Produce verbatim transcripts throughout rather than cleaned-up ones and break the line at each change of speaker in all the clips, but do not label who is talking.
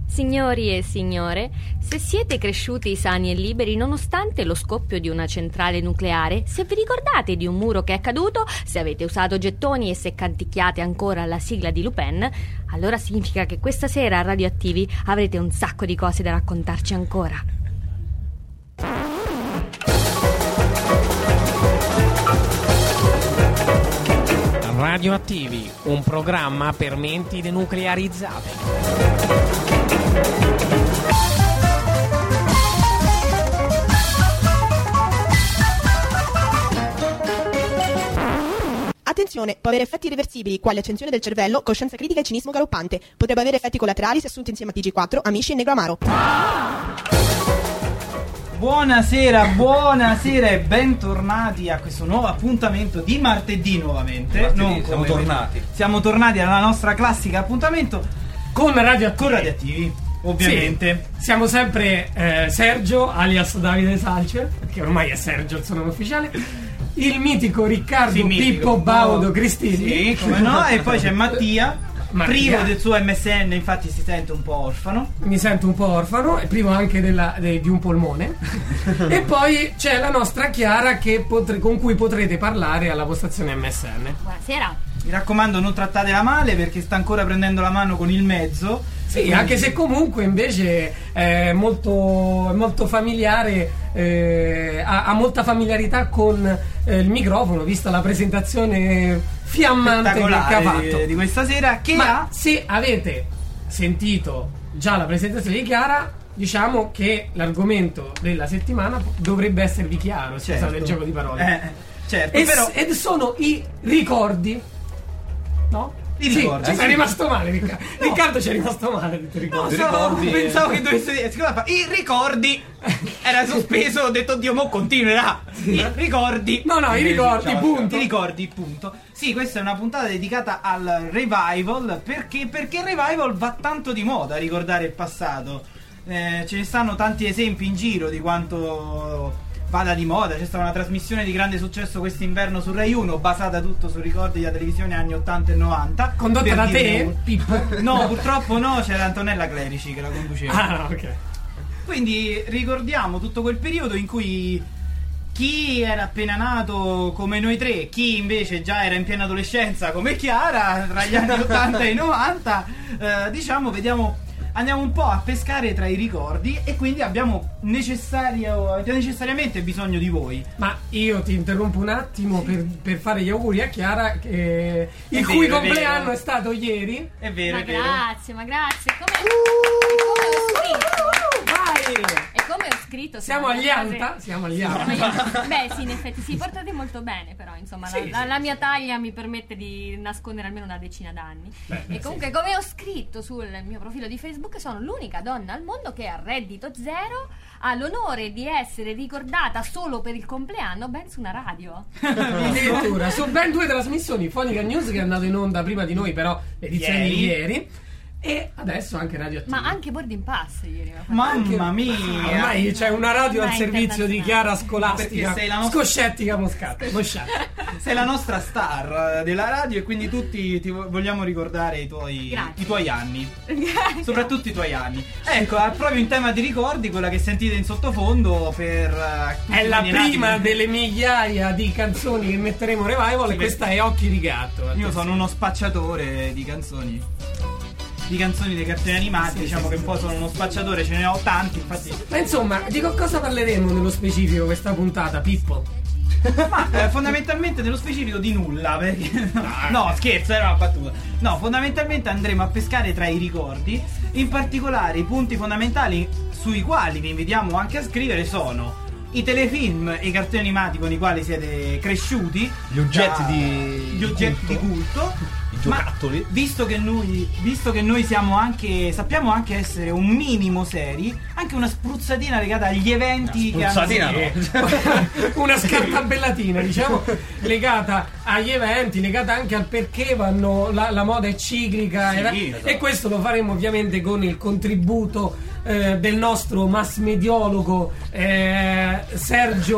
Signori e signore, se siete cresciuti sani e liberi nonostante lo scoppio di una centrale nucleare, se vi ricordate di un muro che è caduto, se avete usato gettoni e se canticchiate ancora la sigla di Lupin, allora significa che questa sera a Radioattivi avrete un sacco di cose da raccontarci ancora.
Radioattivi, un programma per menti denuclearizzate.
Attenzione, può avere effetti irreversibili, quali accensione del cervello, coscienza critica e cinismo galoppante. Potrebbe avere effetti collaterali se assunti insieme a T G quattro, amici e negro amaro.
Buonasera, buonasera e bentornati a questo nuovo appuntamento di martedì nuovamente.
Martedì,
non
siamo
come
tornati.
Siamo tornati alla nostra classica appuntamento
con Radioattivi.
Con Radioattivi, ovviamente.
Sì, siamo sempre eh, Sergio, alias Davide Salcer, che ormai è Sergio il suo nome ufficiale, il mitico Riccardo
Sì, mitico.
Pippo Baudo Cristilli.
Sì, come no, e poi c'è Mattia.
Mattia.
Privo del suo M S N, infatti si sente un po' orfano.
Mi sento un po' orfano, e privo anche della, de, di un polmone. E poi c'è la nostra Chiara che potre, con cui potrete parlare alla postazione M S N.
Buonasera.
Mi raccomando, non trattatela male perché sta ancora prendendo la mano con il mezzo.
Sì, quindi... anche se comunque invece è molto, molto familiare, eh, ha, ha molta familiarità con eh, il microfono, vista la presentazione fiammante che ha fatto
di, di questa sera. Che
Ma
ha...
se avete sentito già la presentazione di Chiara, diciamo che l'argomento della settimana dovrebbe esservi chiaro,
certo.
Scusate il gioco di parole.
Eh, certo,
e
però...
s- ed sono i ricordi, no?
I ricordi,
sì,
sì.
è rimasto male Riccardo. No. Riccardo ci è rimasto male. Ti ricordi?
No,
ricordi?
Pensavo che dovesse dire scusa, i ricordi era sospeso, ho detto Dio mo continuerà. I ricordi.
No, no, i ricordi,
Ciao,
punto.
I ricordi, punto. Sì, questa è una puntata dedicata al revival. Perché? Perché il revival va tanto di moda a ricordare il passato. Eh, ce ne stanno tanti esempi in giro di quanto vada di moda. C'è stata una trasmissione di grande successo quest'inverno su Rai uno, basata tutto su ricordi della televisione anni ottanta e novanta.
Condotta da te, Pippo?
No, purtroppo no, c'era Antonella Clerici che la conduceva.
Ah, ok.
Quindi ricordiamo tutto quel periodo in cui chi era appena nato come noi tre, chi invece già era in piena adolescenza come Chiara, tra gli anni ottanta e i novanta, eh, diciamo, vediamo... Andiamo un po' a pescare tra i ricordi e quindi abbiamo necessario, necessariamente bisogno di voi.
Ma io ti interrompo un attimo, sì, per, per fare gli auguri a Chiara, che il
vero,
cui
è
compleanno
vero.
è stato ieri.
È vero,
Ma
è vero.
grazie, ma grazie. Come,
Uh,
come ho scritto?
Vai!
E come ho scritto?
Siamo agli Anta? Siamo agli Anta.
Beh, sì, in effetti si portate molto bene, però insomma
Sì,
la,
sì.
la mia taglia mi permette di nascondere almeno una decina d'anni.
Beh,
e comunque,
sì.
come ho scritto sul mio profilo di Facebook, sono l'unica donna al mondo che a reddito zero ha l'onore di essere ricordata solo per il compleanno ben su una radio.
Addirittura su ben due trasmissioni, Fonica News che è andato in onda prima di noi, però l'edizione
Ieri.
di ieri, e adesso anche Radioattivi.
Ma anche Boarding Pass ieri.
Mamma mia.
Ormai c'è una radio al
Dai,
servizio di Chiara Scolastica,
Perché sei la nostra-
Scoscettica Moscato. Mosciata.
Sei la nostra star della radio e quindi tutti ti vo- vogliamo ricordare i tuoi,
Grazie.
i tuoi anni. Soprattutto i tuoi anni. Ecco, è proprio in tema di ricordi, quella che sentite in sottofondo per eh, tutti
È la
quelli nati-
prima delle migliaia di canzoni che metteremo in revival,
Sì,
e questa è Occhi di gatto.
Io sono uno spacciatore di canzoni. Di canzoni dei cartoni animati,
Sì,
diciamo
sì,
che
sì,
un po'
sì.
sono uno spacciatore, ce ne ho tanti, infatti.
Ma insomma, di co- cosa parleremo nello specifico questa puntata, Pippo?
Ma eh, fondamentalmente nello specifico di nulla, perché no, scherzo, era una battuta. No, fondamentalmente andremo a pescare tra i ricordi, in particolare i punti fondamentali sui quali vi invitiamo anche a scrivere sono i telefilm e i cartoni animati con i quali siete cresciuti,
Gli oggetti
da-
di-
gli oggetti
di
di culto.
I giocattoli.
Ma visto che noi visto che noi siamo anche sappiamo anche essere un minimo seri, anche una spruzzatina legata agli eventi che hanno
spruzzatina no.
Una scartabellatina, diciamo, legata agli eventi, legata anche al perché vanno la, la moda è ciclica,
Sì,
e, la-
esatto.
e questo lo faremo ovviamente con il contributo eh, del nostro mass mediologo eh, Sergio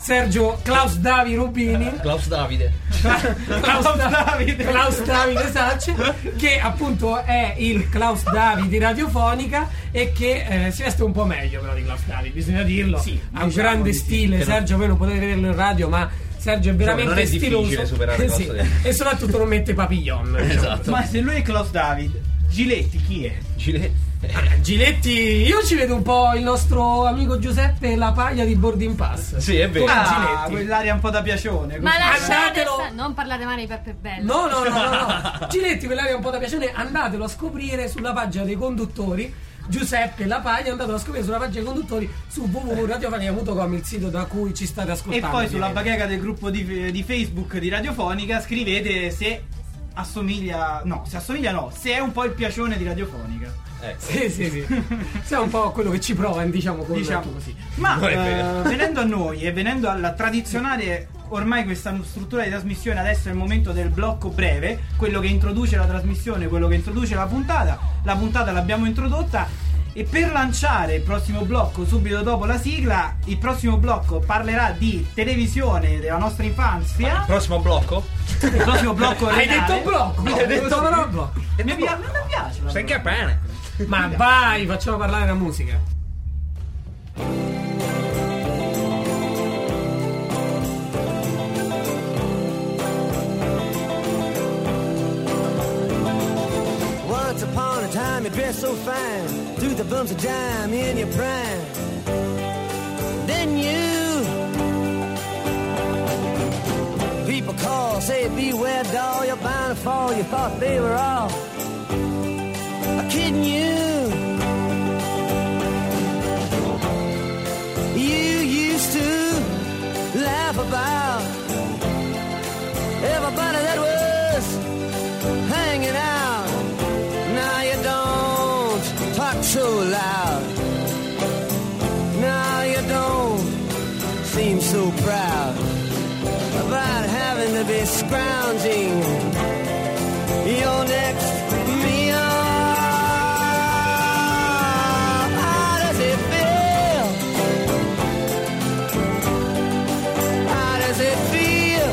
Sergio Klaus Davi Rubini.
Klaus Davide.
Klaus Davide. Klaus Davide Sacce, che appunto è il Klaus Davi di Radiofonica e che eh, si veste un po' meglio però di Klaus Davi, bisogna dirlo.
Sì,
ha un
diciamo
grande
di sì.
stile.
Che
Sergio, voi non potete vederlo in radio, ma Sergio è veramente
non è
stiloso.
difficile superare
Sì,
questo.
e soprattutto non mette papillon.
Esatto.
Ma se lui è Klaus David, Giletti chi è?
Giletti.
Ah, Giletti, io ci vedo un po' il nostro amico Giuseppe La Paglia di Boarding Pass.
Sì, è vero.
Come
Ah,
Giletti.
quell'aria un po' da piacione.
Ma
così.
lasciate
Andatelo-
sta- non parlate male di Peppe Bello.
No, no, no, no, no. Giletti, quell'area un po' da piacere, andatelo a scoprire sulla pagina dei conduttori. Giuseppe La Paglia, andatelo a scoprire sulla pagina dei conduttori su w w w punto radiofonica punto com, il sito da cui ci state
E
ascoltando.
poi sulla
direi.
bacheca del gruppo di, di Facebook di Radiofonica scrivete se assomiglia. No, se assomiglia no, se è un po' il piacione di Radiofonica.
Ecco.
Sì, sì, sì. Sei un po' quello che ci prova, diciamo, con
Diciamo
così.
Ma
Non è vero.
eh, venendo a noi e venendo alla tradizionale, ormai questa struttura di trasmissione, adesso è il momento del blocco breve, quello che introduce la trasmissione, quello che introduce la puntata. La puntata l'abbiamo introdotta e per lanciare il prossimo blocco subito dopo la sigla, il prossimo blocco parlerà di televisione della nostra infanzia.
Prossimo blocco?
Il prossimo blocco
Hai
renale.
detto blocco, hai detto però blocco.
E mi, pia- mi piace la
Stai
parola.
che bene.
Ma vai, facciamo parlare la musica.
Once upon a time you dressed so fine, threw the bumps of dime in your prime. Then you, people call, say beware doll, you're bound to fall. You thought they were all kidding you. You used to laugh about everybody that was hanging out. Now you don't talk so loud. Now you don't seem so proud about having to be scrounging your next meal. How does it feel? How does it feel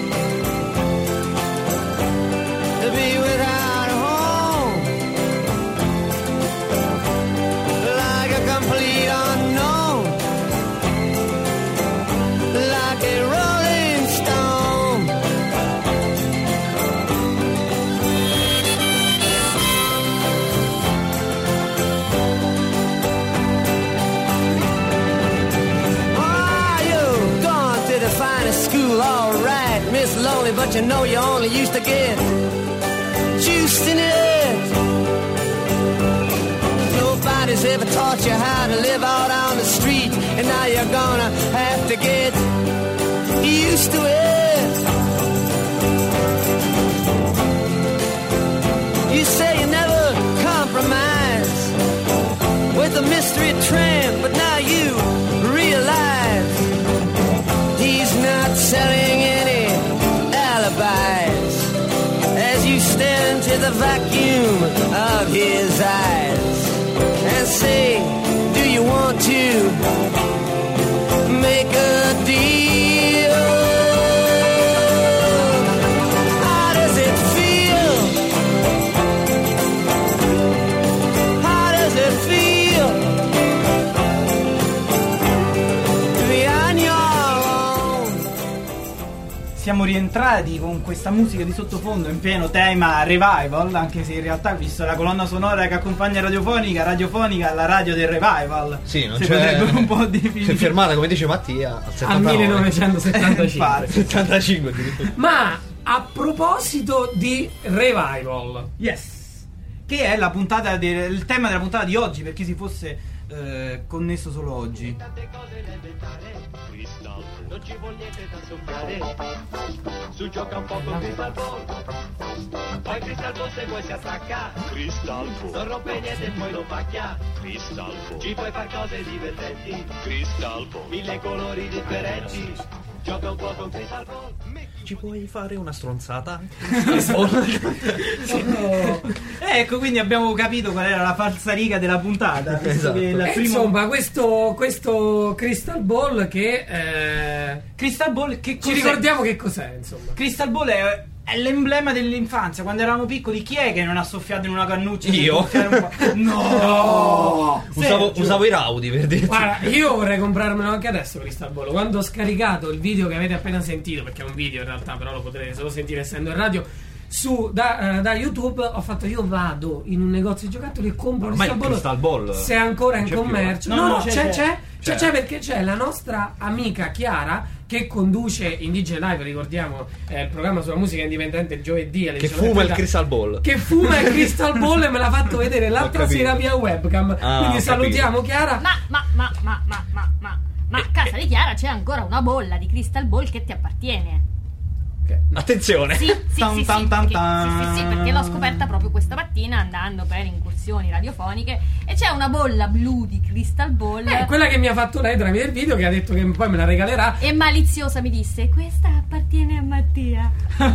to be without a home? Like a complete unknown, like a rolling stone. Oh, you've gone to the finest school, all right, Miss Lonely, but you know you only used to get juiced in it. Nobody's ever taught you how to live out on the street, and now you're gonna have to get used to it. You say you never compromise with a mystery tramp, but now you realize he's not selling any alibis as you stare into the vacuum of his eyes and say, do you want to make a deal? How does it feel? How does it feel to be on your own?
Siamo rientrati con questa musica di sottofondo in pieno tema revival, anche se in realtà, visto la colonna sonora che accompagna Radiofonica, Radiofonica è la radio del revival.
Sì, non
si
c'è.
potrebbe un po'
Si è
definire.
fermata, come dice Mattia, al
Al
settantanove.
millenovecentosettantacinque.
Infatti.
settantacinque addirittura.
Ma a proposito di revival,
Yes. Che è la puntata del, il tema della puntata di oggi, per chi si fosse eh, connesso solo oggi.
Non ci vuol niente da soffiare, su gioca un po' con Crystal Ball, poi Crystal Ball se vuoi si attacca, Crystal Ball, non rompe niente e poi lo pacchia, Crystal Ball, ci puoi far cose divertenti, Crystal Ball, mille colori differenti, gioca un po' con Crystal Ball.
Ci puoi fare una stronzata?
Ecco, quindi abbiamo capito qual era la falsariga della puntata.
Esatto.
Il
E
primo-
insomma, questo, questo Crystal Ball che eh,
Crystal Ball, che
ci
cos'è?
ricordiamo che cos'è, insomma.
Crystal Ball è, è l'emblema dell'infanzia. Quando eravamo piccoli, chi è che non ha soffiato in una cannuccia?
Io.
Per gonfiare un po'? No!
Usavo,
Sergio.
usavo i Raudi per dirti.
Guarda, io vorrei comprarmelo anche adesso Crystal Ball. Quando ho scaricato il video che avete appena sentito, perché è un video in realtà, però lo potrete solo sentire essendo in radio, su da, eh, da YouTube, ho fatto io vado in un negozio di giocattoli e compro
Ormai
Crystal
il
Ball,
Crystal Ball
se è ancora in
non c'è più,
commercio.
eh.
No,
No,
no,
no,
c'è,
c'è,
c'è,
c'è.
c'è,
C'è.
c'è perché c'è la nostra amica Chiara che conduce in D J Live, ricordiamo, eh, il programma sulla musica indipendente il giovedì alle
Che
diciannove e
fuma il
trenta,
Crystal Ball.
che fuma il Crystal Ball e me l'ha fatto vedere l'altra
capito.
sera via webcam.
Ah,
Quindi
ho
salutiamo Chiara.
Ma, ma, ma, ma, ma, ma, ma, ma a casa di Chiara c'è ancora una bolla di Crystal Ball che ti appartiene.
Attenzione.
Sì, sì,
Tan,
sì, sì,
tan, tan,
perché,
tan.
sì, sì, sì, perché l'ho scoperta proprio questa mattina andando per incursioni radiofoniche e c'è una bolla blu di Crystal Ball
Eh, quella che mi ha fatto lei tramite il video, che ha detto che poi me la regalerà.
e maliziosa mi disse: questa appartiene a Mattia.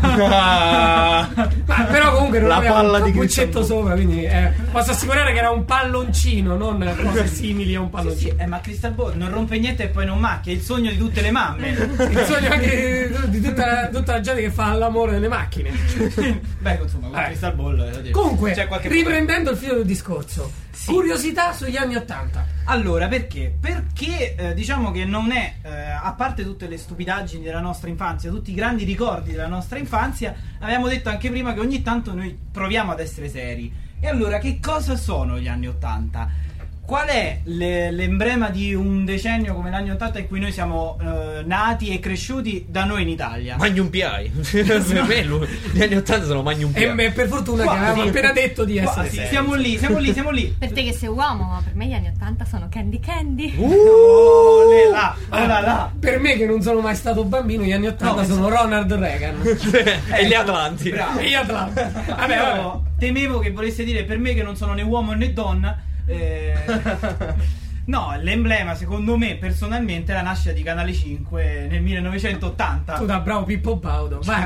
Ma però comunque non
La
aveva
palla
un
di
cappuccetto
Crystal
sopra, quindi eh, posso assicurare che era un palloncino, non cose simili a un
Sì,
palloncino.
sì, eh, ma Crystal Ball non rompe niente e poi non macchia. È il sogno di tutte le mamme.
Il sogno anche di tutta, tutta la gente che fa l'amore nelle macchine.
Beh, insomma, con
Eh.
Crystal Ball eh, dire.
Comunque,
c'è qualche
riprendendo il filo del discorso,
Sì.
curiosità sugli anni Ottanta.
Allora, perché? Perché eh, diciamo che non è, eh, a parte tutte le stupidaggini della nostra infanzia, tutti i grandi ricordi della nostra infanzia, abbiamo detto anche prima che ogni tanto noi proviamo ad essere seri. E allora, che cosa sono gli anni Ottanta? Qual è le- l'emblema di un decennio come l'anni Ottanta in cui noi siamo eh, nati e cresciuti da noi in Italia?
Magnum P I. Per me lui- gli anni ottanta sono Magnum P I.
E beh, per fortuna
Qua,
che avevamo
sì.
appena detto di
Qua,
essere
sì,
seri.
siamo lì, siamo lì, siamo lì.
Per te che sei uomo, ma per me gli anni Ottanta sono Candy Candy.
Oh, le là, oh là là.
Per me che non sono mai stato bambino, gli anni Ottanta
No,
sono Ronald Reagan.
E gli Atlanti.
Bravo.
E io Atlanta. Vabbè,
Io
vabbè.
temevo che volesse dire per me che non sono né uomo né donna. eh, No, l'emblema secondo me personalmente è la nascita di Canale cinque nel millenovecentottanta.
Tu da bravo Pippo Baudo. Vai.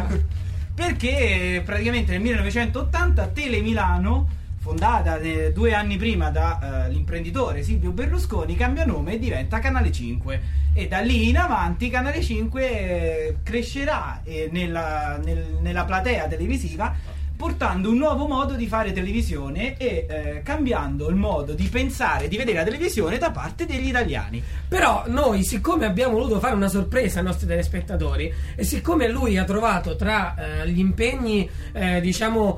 Perché praticamente nel millenovecentottanta Tele Milano, fondata eh, due anni prima dall'imprenditore Silvio Berlusconi, cambia nome e diventa Canale cinque. E da lì in avanti Canale cinque eh, crescerà eh, nella, nel- nella platea televisiva, portando un nuovo modo di fare televisione e eh, cambiando il modo di pensare, di vedere la televisione da parte degli italiani.
Però noi, siccome abbiamo voluto fare una sorpresa ai nostri telespettatori e siccome lui ha trovato tra eh, gli impegni eh, diciamo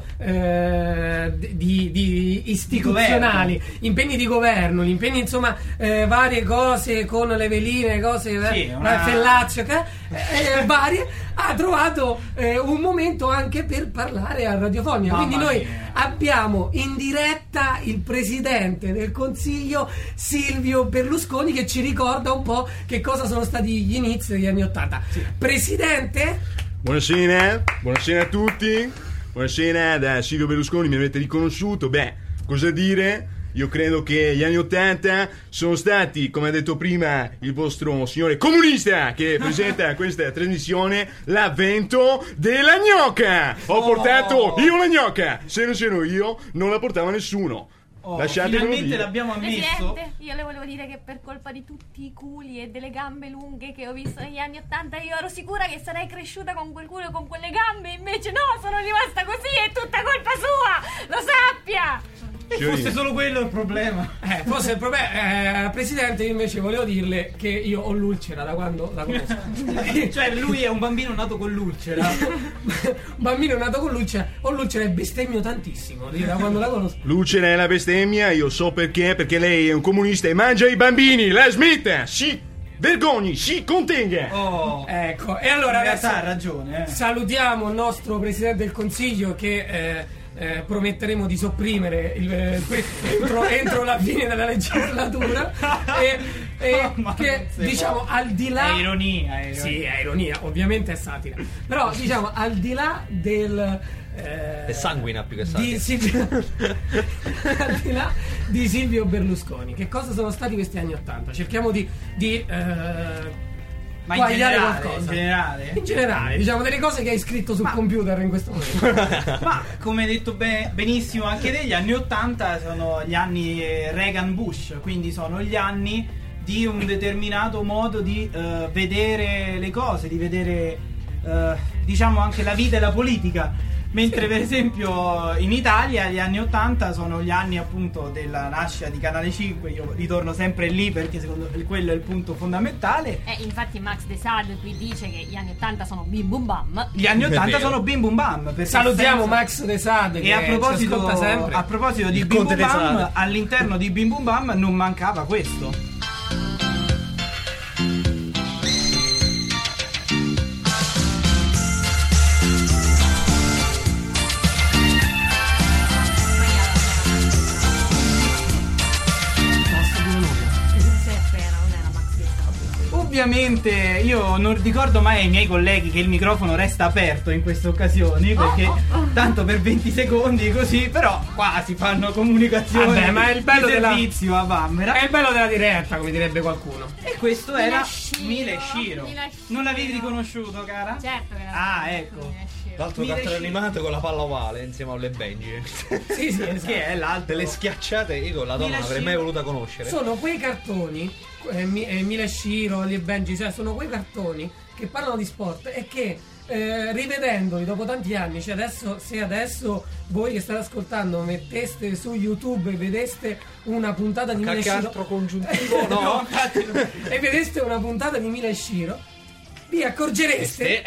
eh, di, di istituzionali, impegni di governo, gli impegni insomma eh, varie cose con le veline, cose
Sì,
eh,
una-
Fellazio che- eh, varie, ha trovato eh, un momento anche per parlare a radiofonia.
Mamma
Quindi noi
mia.
abbiamo in diretta il presidente del Consiglio Silvio Berlusconi che ci ricorda un po' che cosa sono stati gli inizi degli anni Ottanta. Presidente?
Buonasera, buonasera a tutti. Buonasera da Silvio Berlusconi, mi avete riconosciuto? Beh, cosa dire? Io credo che gli anni Ottanta sono stati, come ha detto prima il vostro signore comunista che presenta questa trasmissione, l'avvento della gnocca. Ho portato io la gnocca. Se non c'ero io, non la portava nessuno.
Oh,
Lasciatemelo
finalmente
dire.
l'abbiamo ammesso.
Presidente, io le volevo dire che per colpa di tutti i culi e delle gambe lunghe che ho visto negli anni Ottanta io ero sicura che sarei cresciuta con quel culo e con quelle gambe, invece no, sono rimasta così, è tutta colpa sua, lo sappia!
E
Signorina.
fosse solo quello il problema.
Eh, forse il problema, eh, Presidente, io invece volevo dirle che io ho l'ulcera da quando la conosco.
Cioè lui è un bambino nato con l'ulcera.
Un bambino nato con l'ulcera, ho l'ulcera e bestemmio tantissimo da quando la conosco.
Lucera è la bestemmia, io so perché, perché lei è un comunista e mangia i bambini. La smetta, si vergogni, si contenga.
Oh,
Ecco, e allora
in realtà ha
adesso
ragione. Eh.
salutiamo il nostro Presidente del Consiglio che eh, eh, prometteremo di sopprimere il, eh, que- entro, entro la fine della legislatura e, e
Ma
che
non si
diciamo
può.
al di là
È ironia, è ironia.
sì, è ironia, ovviamente è satira, però diciamo al di là del eh,
È sanguina più che
di
satira.
Silvio, al di là di Silvio Berlusconi, che cosa sono stati questi anni Ottanta? Cerchiamo di, di eh,
Ma in
sbagliare
generale,
qualcosa.
in generale?
In generale, diciamo delle cose che hai scritto sul
Ma-
computer in questo momento.
Ma come hai detto be- benissimo anche te, gli anni ottanta sono gli anni eh, Reagan-Bush, quindi sono gli anni di un determinato modo di eh, vedere le cose, di vedere eh, diciamo anche la vita e la politica. Mentre per esempio in Italia gli anni ottanta sono gli anni appunto della nascita di Canale cinque, io ritorno sempre lì perché secondo me quello è il punto fondamentale.
Eh, infatti Max De Sade qui dice che gli anni ottanta sono bim bum bam.
Gli anni ottanta sono bim bum bam. perché
Salutiamo
senza-
Max De Sade
E a
che
proposito,
ci ascolta sempre.
a proposito di
Il
Bim
Conte
Bum
De
Bam,
Sade.
all'interno di Bim Bum Bam non mancava questo. Ovviamente io non ricordo mai ai miei colleghi che il microfono resta aperto in queste occasioni, perché
Oh, oh, oh.
tanto per venti secondi così, però qua si fanno comunicazioni.
Vabbè, ma è il bello
di
della-
servizio a Vanvera.
È il bello della diretta, come direbbe qualcuno.
E questo era
Shiro,
Mile Shiro.
Mile Shiro.
Non l'avevi riconosciuto, cara?
Certo che
Ah, ecco.
L'altro
Mille
cartone
sci-
animato con la palla ovale insieme alle Benji.
Sì, sì, esatto.
Che è l'altro?
Delle schiacciate, io la donna
Mila
non avrei mai
Shiro.
voluta conoscere.
Sono quei cartoni, eh, Mi- eh, Mile Shiro, Oli e Benji, cioè sono quei cartoni che parlano di sport e che eh, rivedendoli dopo tanti anni, cioè adesso, se adesso voi che state ascoltando metteste su YouTube e vedeste una puntata di Mile
Qualche
Shiro
altro congiuntivo, no?
infatti no. E vedeste una puntata di Mile Shiro, vi accorgereste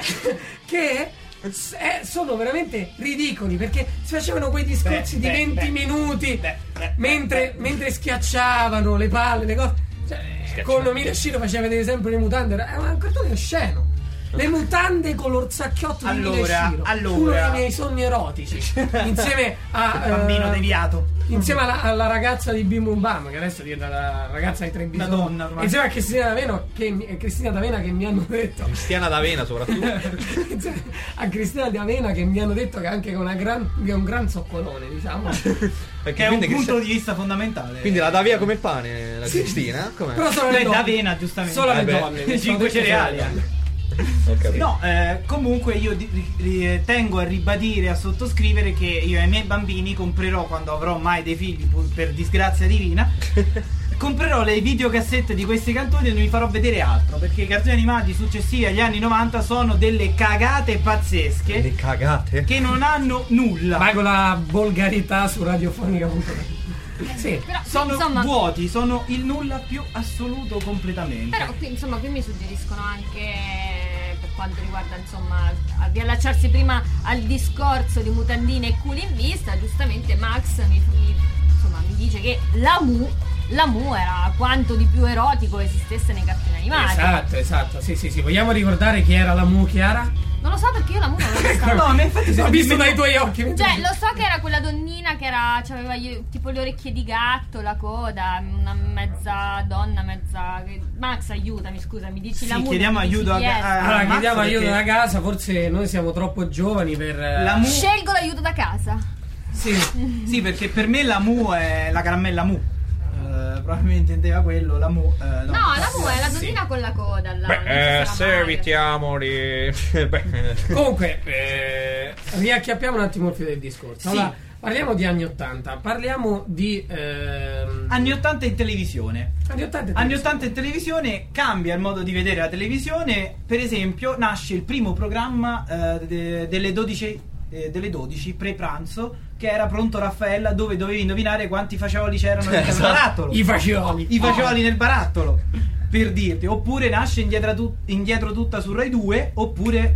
che s- eh, sono veramente ridicoli, perché si facevano quei discorsi
Beh,
di
beh,
venti
beh,
minuti
beh, beh,
mentre, mentre schiacciavano le palle, le cose. Cioè, con Mile Shiro faceva vedere sempre le mutande, era un cartone osceno. Le mutande color sacchiotto di Mile
Allora,
Shiro,
allora.
uno dei miei sogni erotici, insieme a
Il bambino
eh,
deviato.
insieme alla, alla ragazza di Bim Bum Bam, che adesso diventa la ragazza di tre bisogni,
donna ormai.
insieme a Cristina D'Avena che, mi- Cristina D'Avena che mi hanno detto
Cristiana D'Avena soprattutto.
insieme a Cristina D'Avena che mi hanno detto che anche con una gran, che è un gran zoccolone, diciamo.
Perché
Che è un
quindi,
punto
Cristiana-
di vista fondamentale.
quindi la dà via come il pane la
Sì.
Cristina? Com'è?
Però solo le
Beh,
donne.
d'avena, giustamente.
Solo le
Eh beh,
donne. mi sono
cinque
detto
cereali
solo le donne.
Ho capito.
No, eh, comunque io di- ri- tengo a ribadire, a sottoscrivere che io ai miei bambini comprerò, quando avrò mai dei figli, pu- per disgrazia divina, comprerò le videocassette di questi cartoni e non vi farò vedere altro, perché i cartoni animati successivi agli anni novanta sono delle cagate pazzesche
Le cagate.
che non hanno nulla.
Vai con la volgarità su radiofonica punto net. Sì.
Però,
Sono
insomma,
vuoti, sono il nulla più assoluto completamente.
Però qui, insomma, qui mi suggeriscono anche, per quanto riguarda, insomma, a riallacciarsi prima al discorso di mutandine e culi in vista, giustamente Max mi, mi- insomma, mi dice che la Mu, la Mu era quanto di più erotico esistesse nei cartoni animati.
Esatto, esatto. Sì, sì, sì. Vogliamo ricordare chi era la Mu, Chiara?
Non lo so perché io la Mu non l'ho vista.
No, ma infatti
Ho
se-
visto dai tuoi occhi. mentre-
Cioè, lo so che era quella donnina che era, aveva tipo le orecchie di gatto, la coda, una mezza donna, mezza. Max, aiutami, scusa, mi dici
Sì,
la Mu.
chiediamo
non mi dici
aiuto
chi
a-
è.
a-
Allora,
Ammazza,
chiediamo aiuto
perché-
da casa, forse noi siamo troppo giovani per... eh,
La Mu-
Scelgo l'aiuto da casa.
Sì.
Sì, perché per me la Mu è la caramella Mu. Eh, probabilmente intendeva quello, la Mu. eh, no.
No, la Mu è la donnina con la coda. La, non so se
Beh,
era
eh, se
magra.
evitiamoli. Beh,
Comunque, eh, riacchiappiamo un attimo il filo del discorso.
Sì.
Allora, parliamo di anni ottanta, parliamo di... ehm,
Anni ottanta in televisione.
anni ottanta.
Anni ottanta in televisione cambia il modo di vedere la televisione. Per esempio, nasce il primo programma eh, de- delle dodici eh, delle dodici pre-pranzo, che era Pronto Raffaella, dove dovevi indovinare quanti fagioli c'erano nel
Esatto.
barattolo.
I fagioli.
I fagioli nel barattolo, per dirti. Oppure nasce indietro, tu- indietro tutta su Rai due, oppure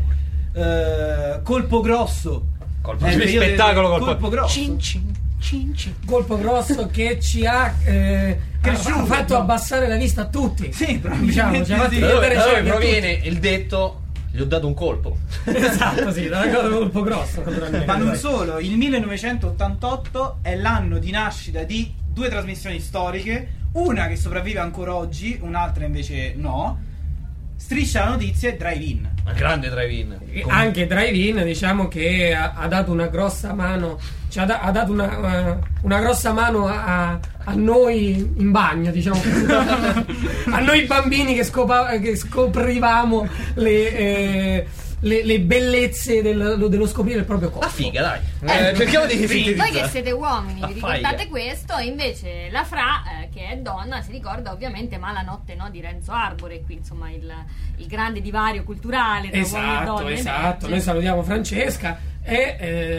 eh, Colpo Grosso.
Colpo-
È il
il
periodo
spettacolo
del
Colpo-
Colpo Grosso.
Cin, cin, cin, cin.
Colpo grosso che ci ha, eh,
Cresciuto,
ha fatto
no?
abbassare la vista a tutti.
Sì,
diciamo, ci ha fatto
sì.
Da dove,
vedere
da dove
cerchi a
proviene il detto gli ho dato un colpo?
tutti. Esatto, sì, da una cosa colpo grosso, naturalmente.
Ma non solo, il millenovecentottantotto è l'anno di nascita di due trasmissioni storiche, una che sopravvive ancora oggi, un'altra invece no. Striscia la notizia e Drive-In.
Una grande drive-in.
E
Com-
anche Drive-In, diciamo che ha, ha dato una grossa mano, ci ha, da- ha dato una, una- una grossa mano a, a- a noi in bagno, diciamo, a noi bambini che, scopa- che scoprivamo le, eh, le, le bellezze del- dello scoprire il proprio corpo.
La figa, dai.
Eh,
Eh, cerchiamo di
sì,
sintetizzare.
voi che siete uomini
La
vi ricordate
faiga.
questo, e invece la Fra, eh, che è donna, si ricorda ovviamente Malanotte, no, di Renzo Arbore, qui insomma il, il grande divario culturale tra uomini e
Esatto,
donne.
esatto.
emerge.
Noi salutiamo Francesca. E,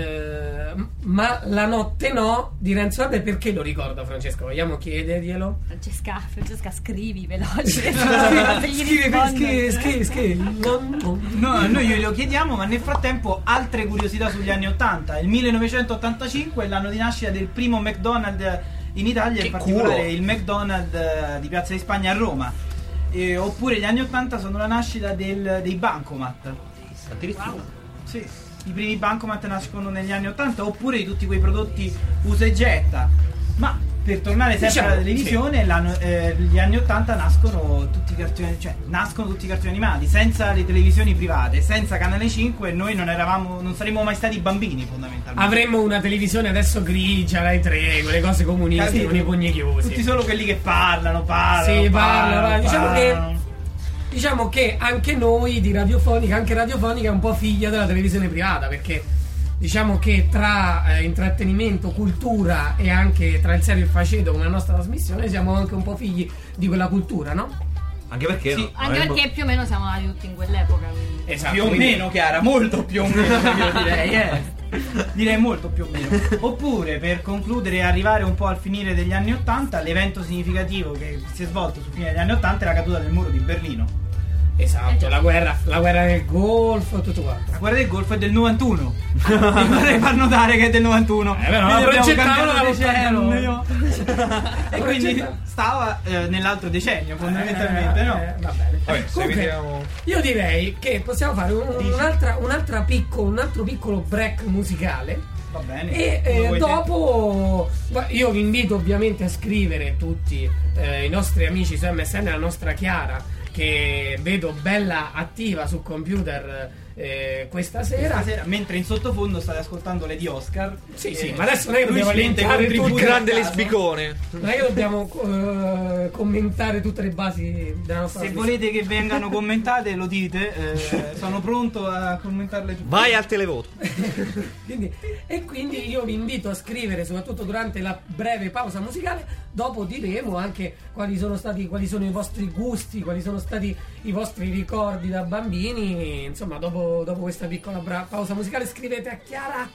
eh, ma la notte no di Renzo Arbore, perché lo ricorda Francesca? Vogliamo chiederglielo?
Francesca, Francesca, scrivi veloce.
Scrivi, scrivi, scrivi, scrivi. Non- non-
No, noi glielo chiediamo, ma nel frattempo altre curiosità sugli anni ottanta. Il millenovecentottantacinque è l'anno di nascita del primo McDonald's in Italia,
Che
in particolare
culo.
il McDonald's eh, di Piazza di Spagna a Roma. E, oppure gli anni ottanta sono la nascita del- dei bancomat.
Addirittura.
Sì, i primi bancomat nascono negli anni ottanta, oppure di tutti quei prodotti usa e getta. Ma per tornare sempre
Diciamo,
alla televisione, l'anno- eh, gli anni ottanta nascono tutti i cartoni, cioè nascono tutti i cartoni animati, senza le televisioni private, senza Canale cinque, noi non eravamo, non saremmo mai stati bambini fondamentalmente.
Avremmo una televisione adesso grigia, Rai tre, quelle cose comuniste
Capito?
con i pugni chiusi.
Tutti solo quelli che parlano, parlano.
Sì, parla,
parlano,
parla. Diciamo
parlano.
che Diciamo che anche noi di Radiofonica, anche Radiofonica è un po' figlia della televisione privata, perché diciamo che tra eh, intrattenimento, cultura e anche tra il serio e il faceto, come la nostra trasmissione, siamo anche un po' figli di quella cultura, no?
Anche perché.
Sì,
no,
Anche
avremmo-
perché più o meno siamo nati tutti in quell'epoca. Quindi.
Esatto.
Più o
quindi-
meno, Chiara, molto più o meno, io direi, eh. Direi molto più o meno. Oppure, per concludere e arrivare un po' al finire degli anni ottanta, l'evento significativo che si è svolto sul fine degli anni ottanta è la caduta del muro di Berlino.
Esatto, la guerra, la guerra del Golfo, tutto quanto.
La guerra del Golfo è del novantuno. Vi vorrei far notare che è del novantuno.
Eh, però la
Quindi abbiamo
progettavano
cambiato
dall'ottantadue.
decennio. E quindi stava eh, nell'altro decennio, fondamentalmente,
Eh,
no?
eh, va bene.
Vabbè, se
Comunque,
vediamo.
io direi che possiamo fare un,
Dici?
un'altra, un'altra picco, un altro piccolo break musicale.
Va bene.
E
Come
eh,
vuoi te.
dopo ma io vi invito ovviamente a scrivere tutti eh, i nostri amici su M S N, la nostra Chiara, che vedo bella attiva sul computer eh, questa sera.
Stasera, mentre in sottofondo state ascoltando Lady Oscar.
Sì,
eh,
sì, ma adesso noi
lui
dobbiamo
ci mette
elencare
contributi
tutti-
a
Grande
caso.
lesbicone.
Non è che dobbiamo eh, commentare tutte le basi della nostra
Se
trasmissione.
volete che vengano commentate, lo dite. eh, sono pronto a commentarle tutte.
Vai al televoto.
Quindi- e quindi io vi invito a scrivere, soprattutto durante la breve pausa musicale. Dopo diremo anche quali sono stati, quali sono i vostri gusti, quali sono stati i vostri ricordi da bambini. Insomma, dopo, dopo questa piccola bra- pausa musicale scrivete a Chiara.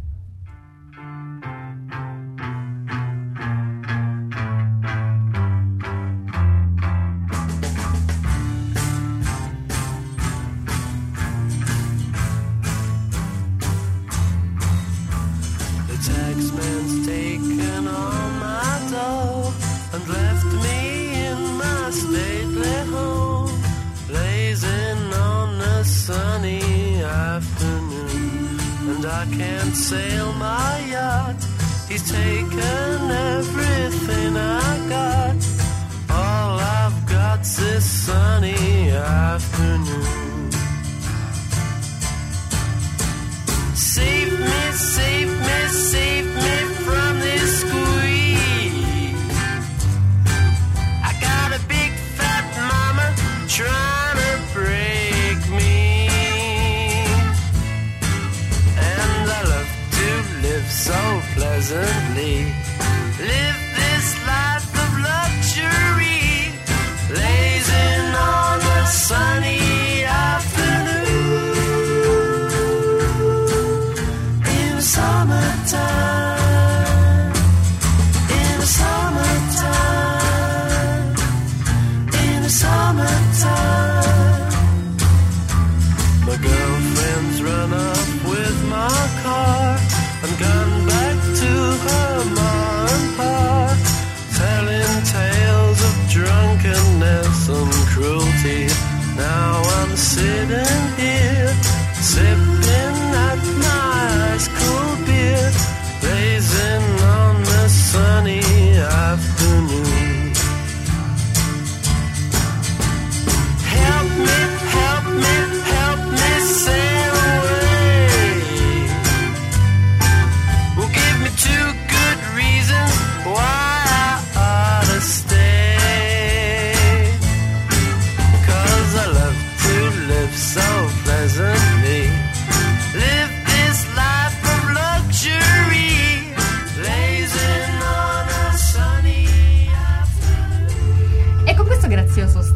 The taxman's taken all my dough and left me in my stately home, blazing on a sunny afternoon. And I can't sail my yacht, he's taken everything I got. All I've got's this sunny afternoon. Save me, save me, save me from this squeeze. I got a big fat mama trying to break me, and I love to live so pleasantly. Live this life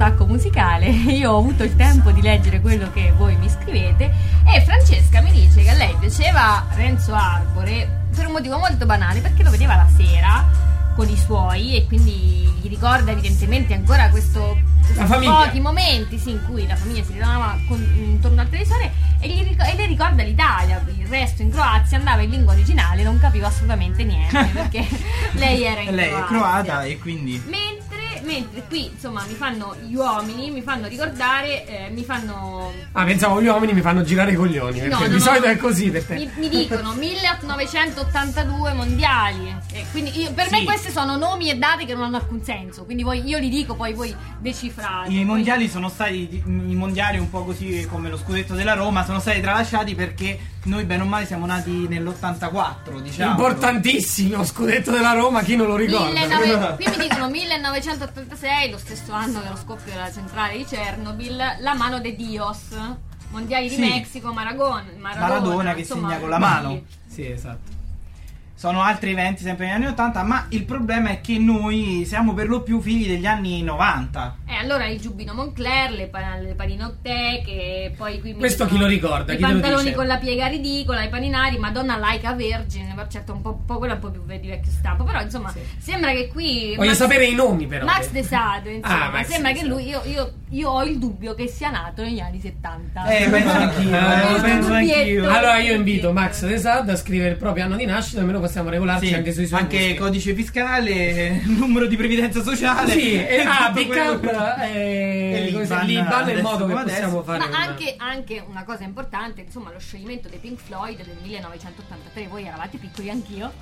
stacco musicale. Io ho avuto il tempo di leggere quello che voi mi scrivete e Francesca mi dice che a lei piaceva Renzo Arbore per un motivo molto banale, perché lo vedeva la sera con i suoi e quindi gli ricorda evidentemente ancora questo, questi pochi momenti sì, in cui la famiglia si ritrovava con, intorno al televisore e, gli, e le ricorda l'Italia. Il resto in Croazia andava in lingua originale, non capiva assolutamente niente perché lei era in
lei
Croazia.
è croata e quindi
mentre, mentre qui insomma mi fanno gli uomini mi fanno ricordare eh, mi fanno
ah pensavo gli uomini mi fanno girare i coglioni perché
no, no,
di solito
no,
è così per te.
mi, mi dicono millenovecentottantadue mondiali e quindi io, per
sì.
me questi sono nomi e date che non hanno alcun senso, quindi voi, io li dico poi voi decifrate.
I mondiali sono stati i mondiali un po' così come lo scudetto della Roma, sono stati tralasciati perché noi bene o male siamo nati nell'ottantaquattro, diciamo.
Importantissimo scudetto della Roma, chi non lo ricorda?
millenovecento qui mi dicono millenovecentottantasei, lo stesso anno dello scoppio della centrale di Chernobyl, la mano de Dios, mondiali di
sì.
Mexico, Maradona, Maradona,
Maradona che
insomma,
segna con la mano. Sì, esatto. Sono altri eventi sempre negli anni ottanta, ma il problema è che noi siamo per lo più figli degli anni novanta.
E allora il giubbino Moncler, le, pa- le paninotteche, poi qui mi
questo
dicono
chi lo ricorda?
i
Chi te lo
pantaloni
dice?
con la piega ridicola, i paninari, Madonna laica vergine, ma certo un po', un po' quella un po' più di vecchio stampo, però insomma
Sì.
sembra che qui
voglio
Max,
sapere i nomi però.
Max De Sade, insomma,
Ah, Max
sembra
De
che lui io, io, io ho il dubbio che sia nato negli anni settanta.
Eh, penso anch'io,
Ah,
eh, penso anch'io.
Allora io invito Max De Sade a scrivere il proprio anno di nascita, almeno possiamo regolarci
Sì,
anche sui suoi
anche
gusti.
codice fiscale, numero di previdenza sociale.
Sì, e, ah,
tutto
Big
quello-
Up e,
e
come si-
l'I B A N
l'I B A N è il
adesso
modo che
come
possiamo
adesso.
fare
Ma
una-
anche, anche una cosa importante, insomma, lo scioglimento dei Pink Floyd del millenovecentottantatré, voi eravate piccoli anch'io.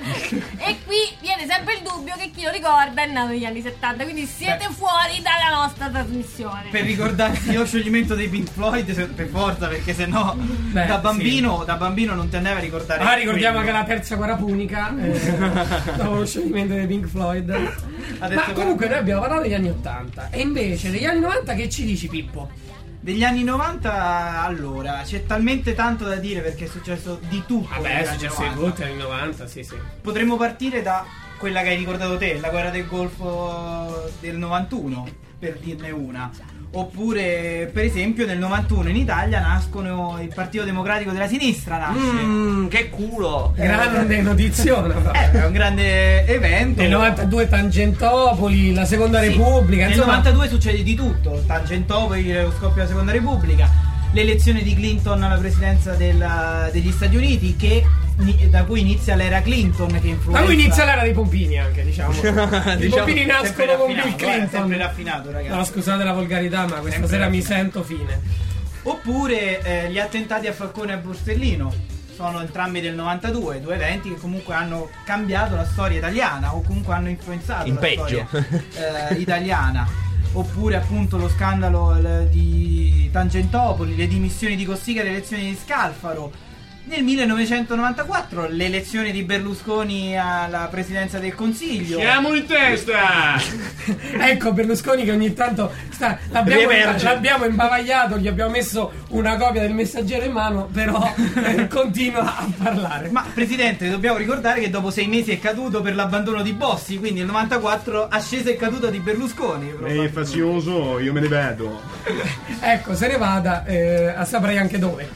E qui viene sempre il dubbio che chi lo ricorda è nato negli anni settanta, quindi siete
Beh.
fuori dalla nostra trasmissione.
Per ricordarsi lo scioglimento dei Pink Floyd se- per forza, perché sennò
Beh,
da bambino da bambino non ti andavi a ricordare.
Ah, ricordiamo
quello.
che la terza guerra punica eh, dopo lo scioglimento dei Pink Floyd.
Adesso
Ma comunque noi abbiamo parlato degli anni ottanta e invece degli anni novanta che ci dici, Pippo?
Degli anni novanta, allora, c'è talmente tanto da dire perché è successo di tutto.
Vabbè,
negli
è
anni
successo di
novanta.
tutti negli anni novanta, sì sì.
Potremmo partire da quella che hai ricordato te, la guerra del Golfo del novantuno, per dirne una. Oppure, per esempio, nel novantuno in Italia nascono il Partito Democratico della Sinistra, nasce.
Mmm, che culo!
Grande notiziona.
Eh, è un grande evento.
Nel novantadue Tangentopoli, la Seconda
Sì.
Repubblica,
Nel
insomma.
novantadue succede di tutto, Tangentopoli, lo scoppio della Seconda Repubblica, l'elezione di Clinton alla presidenza della- degli Stati Uniti, che, ni- da cui inizia l'era Clinton, che influenza.
Da cui inizia l'era dei pompini anche, diciamo. I
Diciamo,
pompini
Sempre
nascono con
raffinato,
Bill
eh,
Clinton.
sempre raffinato, ragazzi.
No, scusate la volgarità, ma questa
Sempre
sera mi
raffinato.
sento fine.
Oppure eh, gli attentati a Falcone e a Borsellino. Sono entrambi del novantadue, due eventi che comunque hanno cambiato la storia italiana o comunque hanno influenzato
In
la
peggio.
storia eh, italiana. Oppure appunto lo scandalo eh, di Tangentopoli, le dimissioni di Cossiga e le elezioni di Scalfaro. Nel millenovecentonovantaquattro l'elezione di Berlusconi alla presidenza del Consiglio.
Siamo in testa!
Ecco Berlusconi che ogni tanto sta, l'abbiamo,
Riemerge.
l'abbiamo imbavagliato, gli abbiamo messo una copia del Messaggero in mano, però eh, continua a parlare.
Ma Presidente, dobbiamo ricordare che dopo sei mesi è caduto per l'abbandono di Bossi, quindi nel novantaquattro ascesa e caduta di Berlusconi.
Ehi, fazioso, io me ne vedo.
Ecco, se ne vada, eh, saprei anche dove.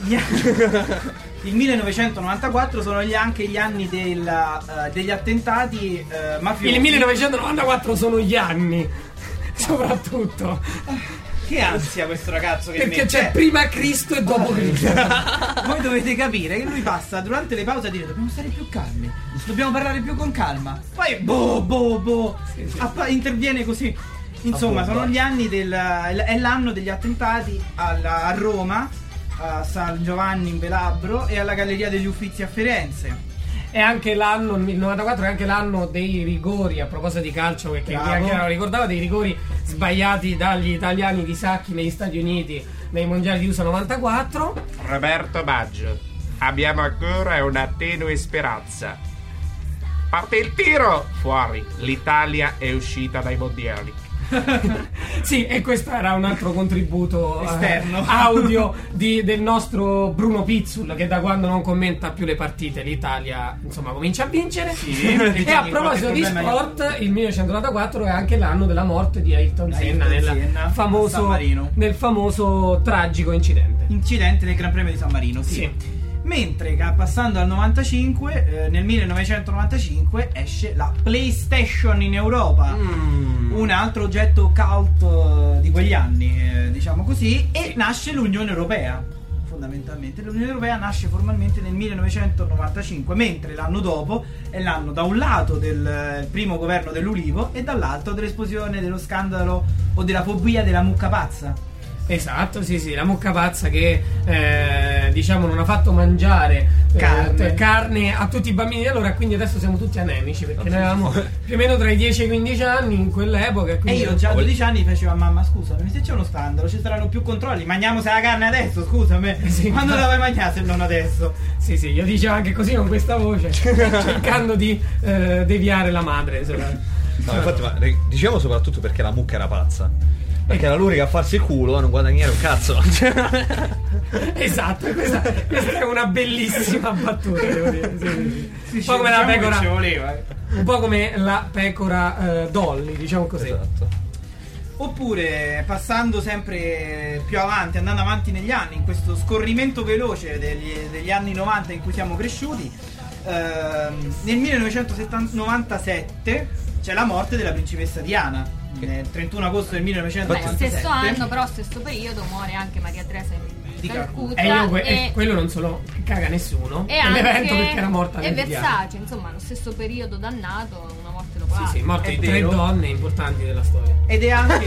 Il millenovecentonovantaquattro sono gli- anche gli anni della, eh, degli attentati eh, mafiosi.
Il millenovecentonovantaquattro sono gli anni, soprattutto.
Che ansia questo ragazzo che
Perché
mette.
c'è prima Cristo e dopo Cristo.
Voi dovete capire che lui passa durante le pause a dire dobbiamo stare più calmi, dobbiamo parlare più con calma. Poi boh boh boh appa- interviene così. Insomma, sono gli anni del è l'anno degli attentati alla- a Roma, a San Giovanni in Velabro e alla Galleria degli Uffizi a Firenze.
È anche l'anno, il novantaquattro è anche l'anno dei rigori, a proposito di calcio, perché
Bravo.
anche lo ricordava, dei rigori sbagliati dagli italiani di Sacchi negli Stati Uniti nei mondiali di U S A novantaquattro.
Roberto Baggio, abbiamo ancora una tenue speranza. Parte il tiro! Fuori, l'Italia è uscita dai mondiali.
Sì, e questo era un altro contributo
esterno
eh, audio di, del nostro Bruno Pizzul, che da quando non commenta più le partite l'Italia insomma comincia a vincere.
Sì,
e a proposito di sport, il millenovecentonovantaquattro è anche l'anno della morte di Ayrton Senna, nel,
Senna
famoso,
San Marino.
nel famoso tragico incidente.
Incidente nel Gran Premio di San Marino, sì.
Sì.
Mentre che passando al novantacinque, eh, nel millenovecentonovantacinque esce la PlayStation in Europa,
Mm.
un altro oggetto cult eh, di quegli anni, eh, diciamo così, e nasce l'Unione Europea. Fondamentalmente l'Unione Europea nasce formalmente nel millenovecentonovantacinque, mentre l'anno dopo è l'anno da un lato del eh, primo governo dell'Ulivo e dall'altro dell'esplosione dello scandalo o della fobia della mucca pazza.
Esatto, sì, sì, la mucca pazza che eh, diciamo non ha fatto mangiare eh,
Carne.
carne a tutti i bambini di allora, quindi adesso siamo tutti anemici perché noi avevamo più o meno tra i dieci e i quindici anni in quell'epoca.
E
quindi
io già a dodici anni facevo a mamma: scusami, se c'è uno scandalo ci saranno più controlli, mangiamo se la carne adesso, scusami,
Sì.
quando la vai a mangiare se non adesso?
Sì, sì, io dicevo anche così con questa voce, cercando di eh, deviare la madre. insomma.
No, infatti, ma re- diciamo soprattutto perché la mucca era pazza. Perché era l'unica a farsi il culo e non guadagnare un cazzo.
Esatto, questa, questa è una bellissima battuta, devo dire. Sì, sì, sì. Un po' come la
Diciamo che
pecora,
ci voleva, eh.
un po' come la pecora eh, Dolly, diciamo così.
Esatto.
Oppure passando sempre più avanti, andando avanti negli anni, in questo scorrimento veloce degli, degli anni novanta in cui siamo cresciuti, ehm, nel millenovecentonovantasette c'è la morte della principessa Diana. Nel trentuno agosto del millenovecentonovantasette.
Stesso anno, però stesso periodo muore anche Maria Teresa di Calcutta.
E io que-
e,
e quello non se lo caga nessuno.
e
L'evento
anche
perché era morta
e
Lady Diana.
Versace, insomma, lo stesso periodo dannato, una morte
Sì,
locale.
sì, morte
È
di tre
vero.
donne importanti della storia.
Ed è anche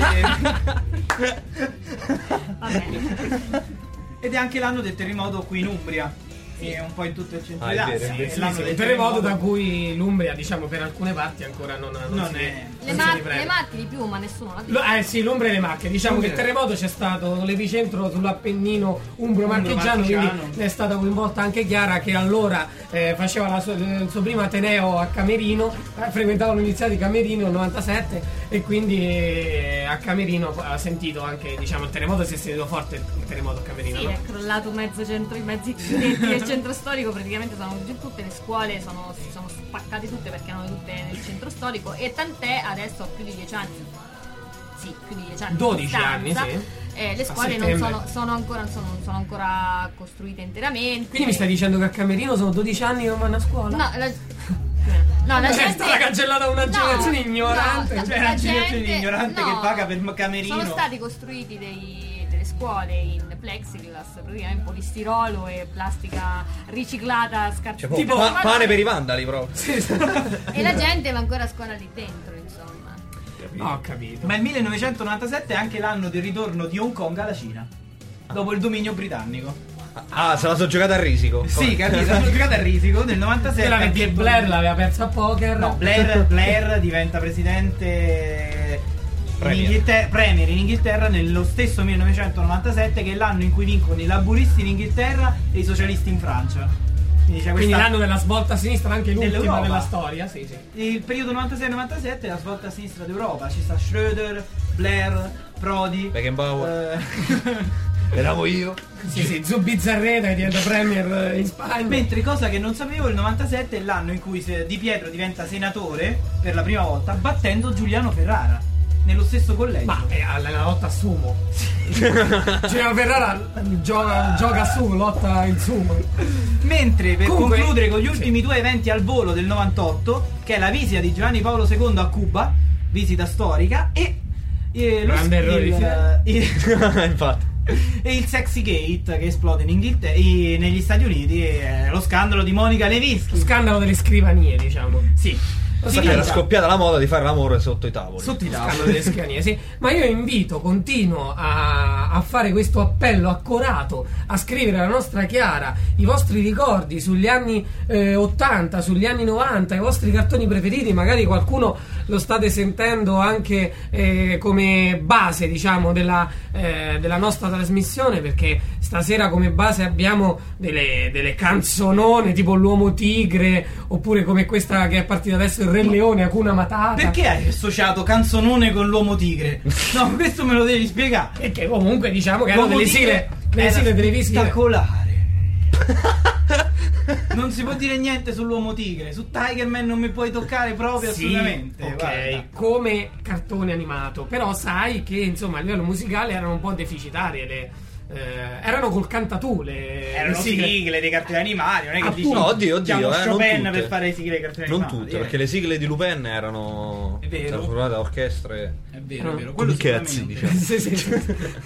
Va bene.
ed è anche l'anno del terremoto qui in Umbria e un po' in tutto il centro
Ah, è
Italia.
vero, è vero.
È
Sì,
l'anno
sì,
del
un terremoto da cui l'Umbria, diciamo, per alcune parti ancora non, non,
Non
si,
è-
Le,
non
ma-
si riprende.
le macchie di più, ma nessuno l'ha
Lo-
detto.
eh sì, l'Umbria e le Marche. Diciamo che il terremoto c'è stato l'epicentro sull'Appennino umbro-marchigiano, quindi
Umbro-marchigiano.
è stata coinvolta anche Chiara, che allora eh, faceva la sua- il suo primo Ateneo a Camerino, eh, frequentava l'Università di Camerino nel novantasette e quindi eh, a Camerino ha sentito anche, diciamo, il terremoto, si è sentito forte il terremoto a Camerino,
Sì,
no?
è crollato mezzo centro, i mezzi studenti del centro storico, praticamente sono giù tutte le scuole, sono, sono spaccate tutte perché erano tutte nel centro storico, e tant'è adesso ho più di dieci anni. Sì, più di dieci anni. di
dodici anni,
distanza.
sì.
Eh, le
A
scuole non
settembre.
sono, sono ancora, non sono, non sono ancora costruite interamente.
Quindi mi stai dicendo che a Camerino sono dodici anni che non vanno a scuola?
No, la, no, la
È
gente
stata cancellata una
No,
generazione ignorante.
no,
C'è
la
una generazione
gente-
ignorante
no,
che paga per Camerino.
Sono stati costruiti dei, delle scuole in plexiglass, praticamente polistirolo e plastica riciclata, scarta.
Cioè, tipo pa- pane per i vandali, proprio.
E la gente va ancora a scuola lì dentro, insomma.
No, ho capito.
Ma il millenovecentonovantasette è anche l'anno del ritorno di Hong Kong alla Cina, dopo il dominio britannico.
Ah, se la sono giocata a risico.
Sì, capito, hanno giocato a risico nel novantasette.
Era perché
anche-
Blair l'aveva persa a poker.
No, Blair, Blair diventa presidente in
Premier.
Inghilterra, premier in Inghilterra nello stesso millenovecentonovantasette, che è l'anno in cui vincono i laburisti in Inghilterra e i socialisti in Francia. Quindi, c'è
Quindi
questa-
l'anno della svolta a sinistra, anche l'ultima
Dell'Europa.
della storia, sì, sì.
Il periodo novantasei novantasette è la svolta a sinistra d'Europa. Ci sta Schröder, Blair, Prodi,
Beckenbauer.
eh,
Eravamo io.
Sì, sì, Zubizzarreta che diventa premier in Spagna.
Mentre, cosa che non sapevo, il novantasette è l'anno in cui se- Di Pietro diventa senatore per la prima volta, battendo Giuliano Ferrara nello stesso collegio.
Ma è alla alla lotta a sumo. Giuliano Ferrara gioca, gioca a sumo, lotta in sumo.
Mentre, per
Comunque-
concludere con gli ultimi
sì.
due eventi al volo del novantotto, che è la visita di Giovanni Paolo secondo a Cuba, visita storica, e eh, lo
Grande errore di
il, il-
Infatti.
e il Sexy Gate che esplode in Inghilterra, i- negli Stati Uniti, e lo scandalo di Monica Lewinsky.
Scandalo delle scrivanie, diciamo.
Sì,
Sai che era scoppiata la moda di fare l'amore sotto i tavoli.
sotto i
Scandalo
tavoli.
delle scrivanie, sì. Ma io invito, continuo a, a fare questo appello accorato, a scrivere alla nostra Chiara i vostri ricordi sugli anni eh, ottanta, sugli anni novanta, i vostri cartoni preferiti. Magari qualcuno lo state sentendo anche eh, come base, diciamo, della, eh, della nostra trasmissione, perché stasera come base abbiamo delle, delle canzonone tipo l'Uomo Tigre, oppure come questa che è partita adesso, il Re Leone, Hakuna Matata.
Perché hai associato canzonone con l'Uomo Tigre? No, questo me lo devi spiegare.
Perché comunque diciamo che erano
L'Uomo
delle
Tigre
sigle, delle
era
sigle televisive.
spettacolare. Non si può dire niente sull'Uomo Tigre. Su Tiger Man non mi puoi toccare proprio,
Sì,
assolutamente.
ok,
guarda.
come cartone animato. Però sai che insomma a livello musicale erano un po' deficitarie le, eh, erano col cantatù le,
Erano
le sigle.
sigle dei cartoni animati. Non è che
Appunto.
dici
No, oddio, oddio,
chiamo
eh, non
Chopin
tutte.
per fare sigle dei cartoni
Non
animati.
tutte,
eh.
perché le sigle di Lupin erano
È vero.
trasformate da orchestre.
È vero, è vero.
Come i cazzi,
sicuramente.
diciamo.
Sì, sì.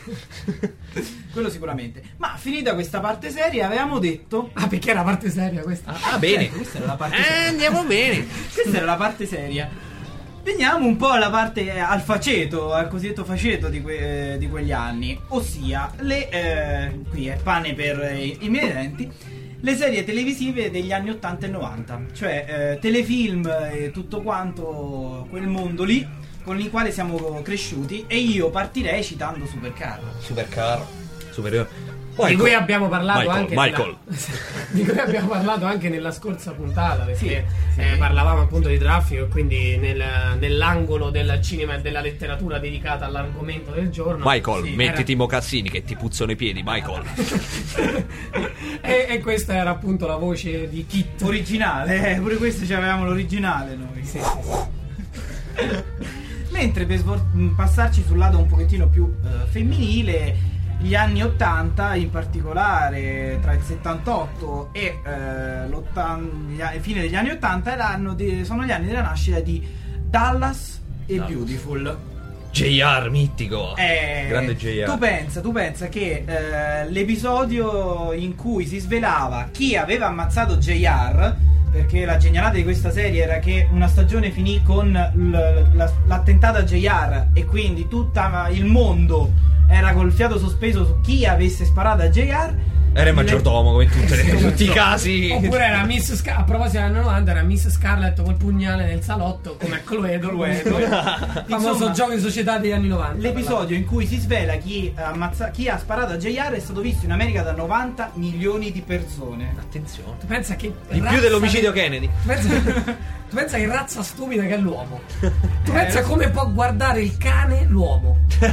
Quello sicuramente. Ma finita questa parte seria, avevamo detto.
Ah, perché era parte seria questa?
Ah, bene.
Ecco, questa era la parte
Eh,
seria.
andiamo bene.
Questa era la parte seria. Veniamo un po' alla parte eh, al faceto, al cosiddetto faceto di, que- eh, di quegli anni, ossia le eh, qui è pane per eh, i miei denti, le serie televisive degli anni ottanta e novanta, cioè eh, telefilm e tutto quanto quel mondo lì con il quale siamo cresciuti, e io partirei citando Supercar.
Supercar. Superiore.
Di cui abbiamo parlato
Michael,
anche
Michael.
Nella, di cui abbiamo parlato anche nella scorsa puntata, perché
Sì, sì.
eh, parlavamo appunto di traffico, e quindi nel, nell'angolo del cinema e della letteratura dedicata all'argomento del giorno.
Michael,
Sì,
mettiti i mocassini che ti puzzano i piedi, Michael.
era- e, e questa era appunto la voce di Kit.
Originale, eh, pure questo ci avevamo l'originale noi.
Sì, sì, sì.
Mentre per svol- mh, passarci sul lato un pochettino più eh, femminile, gli anni ottanta, in particolare tra il settantotto e eh, l'ottan- gli a- fine degli anni ottanta, è l'anno di- sono gli anni della nascita di Dallas e
Dallas.
Beautiful.
J R mitico.
Eh,
Grande J R.
Tu pensa, tu pensa che eh, l'episodio in cui si svelava chi aveva ammazzato J R, perché la genialata di questa serie era che una stagione finì con l- la- l'attentato a J R, e quindi tutto il mondo era col fiato sospeso su chi avesse sparato a J R.
Era il maggiordomo, come in tutte le- in tutti i casi.
Oppure era Miss Scar- a proposito degli anni novanta, era Miss Scarlett col pugnale nel salotto, come Cluedo,
Cluedo.
il famoso
Insomma,
gioco di società degli anni novanta.
l'episodio in cui si svela chi, ammazza- chi ha sparato a J R è stato visto in America da novanta milioni di persone.
Attenzione.
Tu pensa che
Di
razza-
più dell'omicidio Kennedy.
Tu pensa, tu pensa che razza stupida che è l'uomo. Tu pensa come può guardare il cane l'uomo.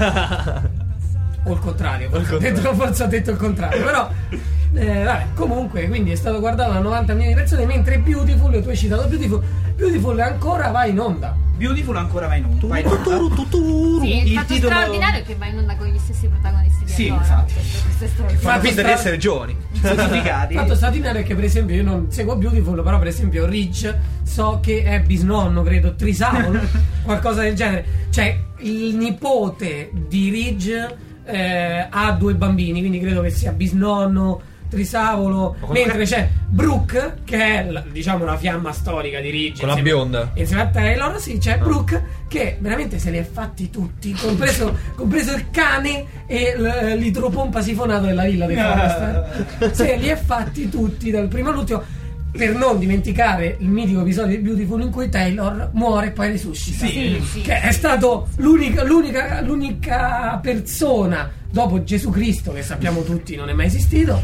O il contrario, forse,
O il
ho detto, forse ho detto il contrario. Però eh, vabbè, comunque, quindi è stato guardato da novanta milioni di persone, mentre Beautiful, tu hai citato Beautiful, Beautiful ancora va in onda.
Beautiful ancora va in onda. Va in onda.
Sì, il,
Il
fatto
titolo-
straordinario è che va in onda con gli stessi protagonisti di
Sì,
allora.
infatti.
Questo, questo è straordinario.
Fa
Fatto
finta di
stra-
essere giovani.
Certificati.
Fatto straordinario è che per esempio io non seguo Beautiful, però per esempio Ridge so che è bisnonno, credo, trisavolo, qualcosa del genere. Cioè il nipote di Ridge eh, ha due bambini, quindi credo che sia bisnonno, trisavolo.
Ma
Mentre
quello
c'è Brooke, che è la- diciamo la fiamma storica di Ridge,
Con la
insieme-
bionda.
insieme a Taylor, sì, c'è Brooke che veramente se li ha fatti tutti, compreso, compreso il cane e l- l'idropompa sifonato della villa dei Forrest. Se li ha fatti tutti dal primo all'ultimo. Per non dimenticare il mitico episodio di Beautiful in cui Taylor muore e poi risuscita.
Sì, sì,
Che
sì.
è stato l'unica, l'unica, l'unica persona dopo Gesù Cristo, che sappiamo tutti non è mai esistito.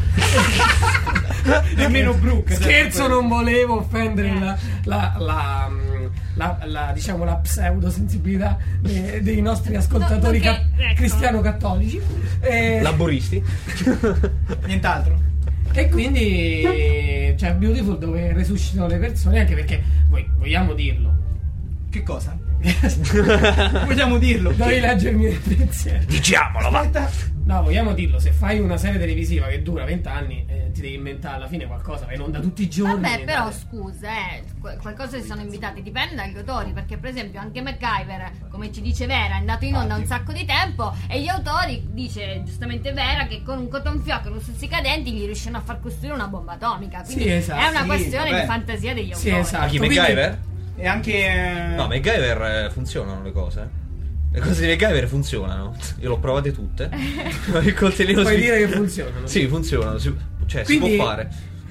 Nemmeno Brooke.
Scherzo, non volevo offendere la, la, la, la, la, diciamo la pseudo sensibilità dei, dei nostri ascoltatori
No, perché,
ca-
ecco.
cristiano-cattolici. Eh,
Laboristi.
Nient'altro.
E quindi c'è Beautiful dove resuscitano le persone, anche perché voi, vogliamo dirlo.
Che cosa? Vogliamo dirlo?
Dovevi leggermi il pensiero.
Diciamolo, va.
Aspetta.
No, vogliamo dirlo, se fai una serie televisiva che dura venti anni, eh, ti devi inventare alla fine qualcosa, vai in onda tutti i giorni.
Vabbè,
devi
però
andare-
scusa, eh, qu- qualcosa si sono invitati, dipende dagli autori, perché per esempio anche MacGyver, come ci dice Vera, è andato in onda un sacco di tempo e gli autori, dice giustamente Vera, che con un cotton fioc e un stuzzicadenti gli riuscirono a far costruire una bomba atomica, quindi
Sì, esatto.
è una
Sì,
questione
vabbè.
di fantasia degli
Sì,
autori.
esatto.
Ma chi,
Quindi-
MacGyver?
E anche. eh,
No, MacGyver eh, funzionano le cose. eh. Le cose di MacGyver funzionano. Io l'ho provate tutte. Il coltellino
Puoi
svi-
dire che funzionano.
Sì, funzionano. Si, cioè,
Quindi-
si può fare.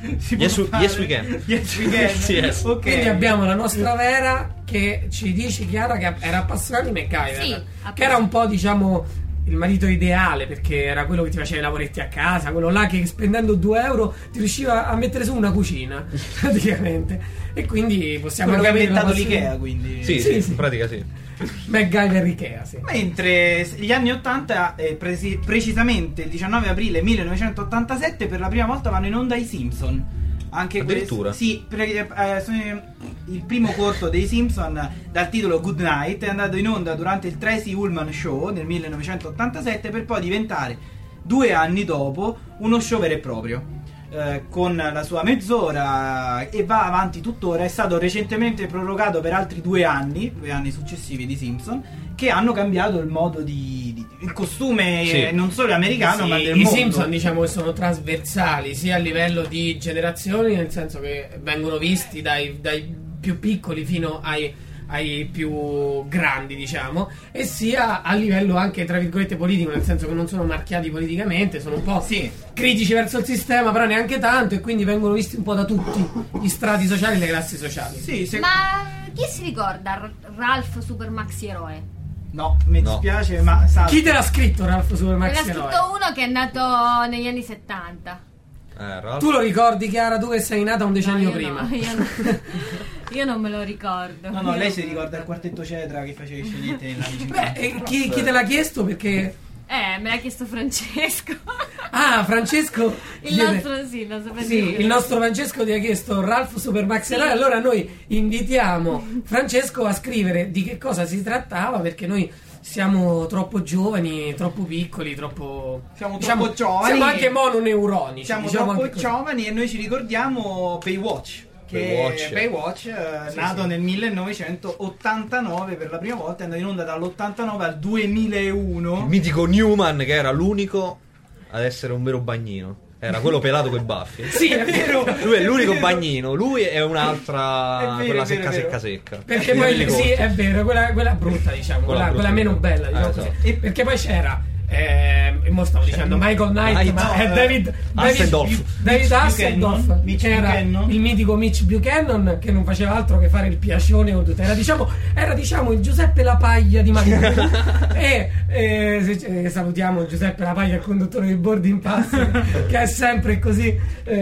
si
Yes,
può
we-
fare.
yes we can.
Yes we can.
Sì, yes.
Ok.
Quindi abbiamo la nostra Vera che ci dice, Chiara, che era appassionata di MacGyver,
Sì,
che era un po', diciamo, il marito ideale, perché era quello che ti faceva i lavoretti a casa, quello là che spendendo due euro ti riusciva a mettere su una cucina praticamente, e quindi possiamo
Quello che ha
capire la
inventato
passione-
l'Ikea, quindi.
Sì,
Sì,
sì,
sì.
in pratica sì.
MacGyver Ikea, sì.
Mentre gli anni ottanta, eh, presi- precisamente il diciannove aprile millenovecentottantasette, per la prima volta vanno in onda i Simpson. Anche
Addirittura?
questo, sì, perché, eh, sono- il primo corto dei Simpson dal titolo Good Night è andato in onda durante il Tracy Ullman Show nel millenovecentottantasette, per poi diventare due anni dopo uno show vero e proprio. Eh, con la sua mezz'ora, e va avanti tuttora. È stato recentemente prorogato per altri due anni, due anni successivi di Simpson, che hanno cambiato il modo di, di- il costume,
Sì.
eh, non solo americano,
Sì,
ma del
i
mondo.
Simpson, diciamo che sono trasversali sia a livello di generazioni, nel senso che vengono visti dai, dai più piccoli fino ai, ai più grandi, diciamo, e sia a livello anche tra virgolette politico, nel senso che non sono marchiati politicamente, sono un po'
Sì.
critici verso il sistema, però neanche tanto, e quindi vengono visti un po' da tutti gli strati sociali e le classi sociali.
Sì, se-
Ma chi si ricorda R- Ralph Super Maxi Eroe?
no, mi
No.
dispiace, ma sa-
Chi te l'ha scritto, Ralph Super
Me
Max
l'ha
Eroe?
scritto uno che è nato negli anni settanta.
Eh, Ralph.
Tu lo ricordi, Chiara, tu che sei nata un decennio
No, io
prima?
no, io, no. Io non me lo ricordo.
No, no,
Io
lei
non
si
me lo
ricorda il quartetto Cetra che faceva i sceglieti negli anni cinquanta.
Beh, e chi, chi te l'ha chiesto? Perché...
Eh, me l'ha chiesto Francesco.
Ah, Francesco
Il
chiede-
nostro, sì, il nostro
Sì, il nostro Francesco ti ha chiesto Ralph Super Max
Sì.
Eroe. Allora noi invitiamo Francesco a scrivere di che cosa si trattava, perché noi siamo troppo giovani, troppo piccoli, troppo...
Siamo
diciamo,
troppo giovani.
Siamo anche mononeuronici.
Siamo
diciamo
troppo
anche così.
giovani, e noi ci ricordiamo Baywatch. Che
Baywatch.
Baywatch, eh,
Sì,
nato
sì.
nel millenovecentottantanove per la prima volta, è andato in onda dall'ottantanove al duemilauno.
Il mitico Newman, che era l'unico ad essere un vero bagnino. Era quello pelato coi baffi.
Sì, è vero.
Lui è l'unico
vero.
bagnino, lui è un'altra,
È vero,
quella
è vero,
secca
è vero.
secca secca.
Perché
Di
poi
quelli
sì,
corti.
è vero, quella, quella brutta, diciamo,
Quella
quella,
brutta.
quella meno bella, diciamo
Eh,
così.
esatto.
E perché poi c'era eh, mo stavo dicendo Michael Knight,
Knight,
ma
no,
è
eh,
David
Hasselhoff.
David, David
Mitch
Hasselhoff,
Buchanan, Mitch
che era
Buchanan.
il mitico Mitch Buchanan, che non faceva altro che fare il piacione con tutte. Era diciamo, era diciamo il Giuseppe Lapaglia di Michael. E eh, se- eh, salutiamo Giuseppe Lapaglia, il conduttore di Boarding Pass, che è sempre così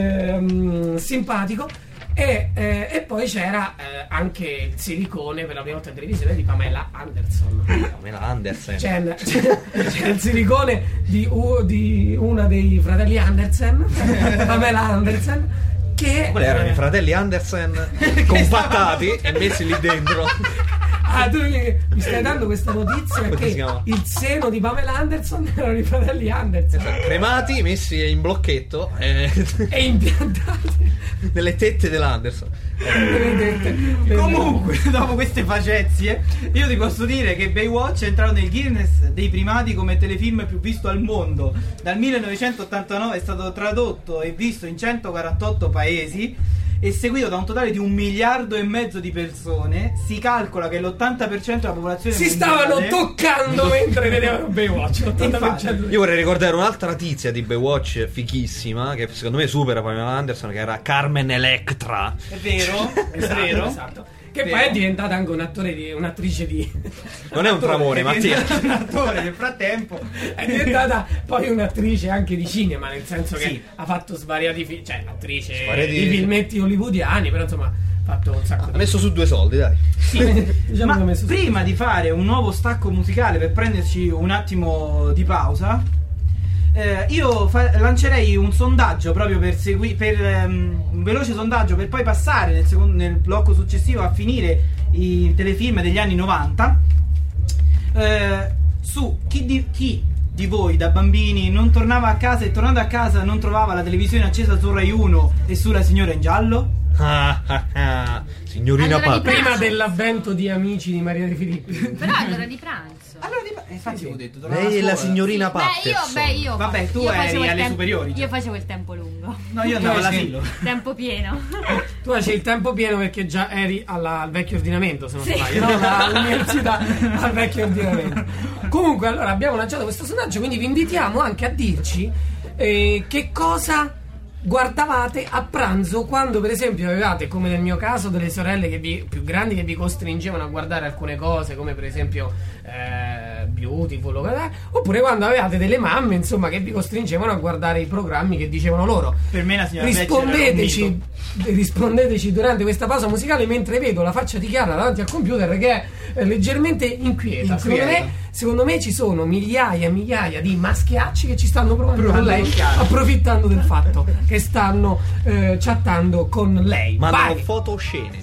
ehm, simpatico. E, eh, e poi c'era eh, anche il silicone per la prima volta in televisione di Pamela Anderson.
Pamela Andersen.
C'è, c'è- c'è il silicone di, u- di una dei fratelli Andersen, Pamela Andersen, che
Quelli erano
eh,
i fratelli Andersen compattati e messi lì dentro.
Ah, tu mi, mi stai dando questa notizia
Come si
che
chiama?
il seno di Pamela Anderson erano i fratelli Anderson
Cremati, messi in blocchetto eh,
e impiantati
nelle tette dell'Anderson.
benedette.
Comunque, dopo queste facezie, io ti posso dire che Baywatch è entrato nel Guinness dei primati come telefilm più visto al mondo. Dal millenovecentottantanove è stato tradotto e visto in centoquarantotto paesi e seguito da un totale di un miliardo e mezzo di persone. Si calcola che l'ottanta per cento della popolazione
Si
mondiale
stavano toccando mentre vedevano Baywatch. l'ottanta per cento.
Io vorrei ricordare un'altra tizia di Baywatch fighissima, che secondo me supera Pamela Anderson, che era Carmen Electra.
È vero? È
Esatto,
vero?
esatto. Che
Vero.
poi è diventata anche un attore di, un'attrice di.
Non è un tramore, Mattia.
È un attore nel frattempo.
È diventata poi un'attrice anche di cinema, nel senso che
Sì.
ha fatto svariati film, cioè attrice
Svariati-
di filmetti hollywoodiani, però insomma ha fatto un sacco
Ha
di.
messo su due soldi, dai.
Diciamo che
Ma
ha messo su-
prima di fare un nuovo stacco musicale, per prenderci un attimo di pausa, eh, io fa- lancerei un sondaggio proprio per seguire per ehm, un veloce sondaggio per poi passare nel, secondo, nel blocco successivo a finire i telefilm degli anni novanta, eh, su chi di, chi di voi da bambini non tornava a casa e tornando a casa non trovava la televisione accesa su Rai uno e sulla Signora in giallo.
Ah, ah, ah. Signorina
Allora,
Papa.
Prima dell'avvento di Amici di Maria De Filippi.
Però è l'ora di pranzo.
Allora, di- eh, infatti
Sì, sì.
avevo detto, tornava
Lei
a
è la
scuola.
signorina
Beh, io,
Patterson.
beh, io
Vabbè, tu
io
eri
facevo il
alle
tempo-
superiori, già.
Io facevo il tempo lungo.
No, io andavo
Tu hai
all'asilo.
Tempo pieno.
Tu hai il tempo pieno perché già eri alla- al vecchio ordinamento, se non
Sì.
sbaglio, no? All'università al vecchio ordinamento. Comunque, allora abbiamo lanciato questo sondaggio, quindi vi invitiamo anche a dirci eh, che cosa guardavate a pranzo quando per esempio avevate, come nel mio caso, delle sorelle che vi, più grandi che vi costringevano a guardare alcune cose, come per esempio eh, Beautiful o cos'è, oppure quando avevate delle mamme insomma che vi costringevano a guardare i programmi che dicevano loro.
Per me la signora
rispondeteci, rispondeteci durante questa pausa musicale mentre vedo la faccia di Chiara davanti al computer che è eh, leggermente inquieta.
Inquieta.
Secondo me, secondo me ci sono migliaia e migliaia di maschiacci che ci stanno provando con lei, approfittando del fatto che stanno eh, chattando con lei.
Mandano
Vai.
foto oscene.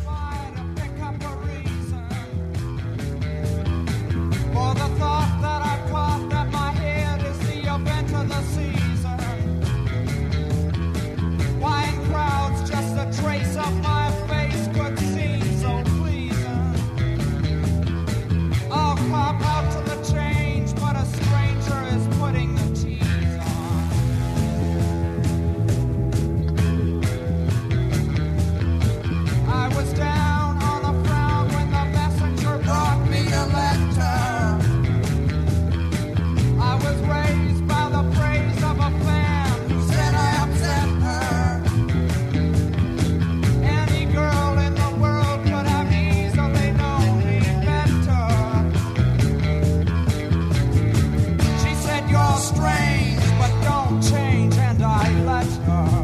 For the thought that I coughed at my head is the event of the season. Why in crowds just a trace of my face could seem so pleasing. I'll cop out to the change, but a stranger is putting the tease on. I was down on the ground when the messenger brought me a letter. I was raised by the praise of a fan who said I upset her. Any girl in the world could have easily known me better. She said you're strange, but don't change, and I let her.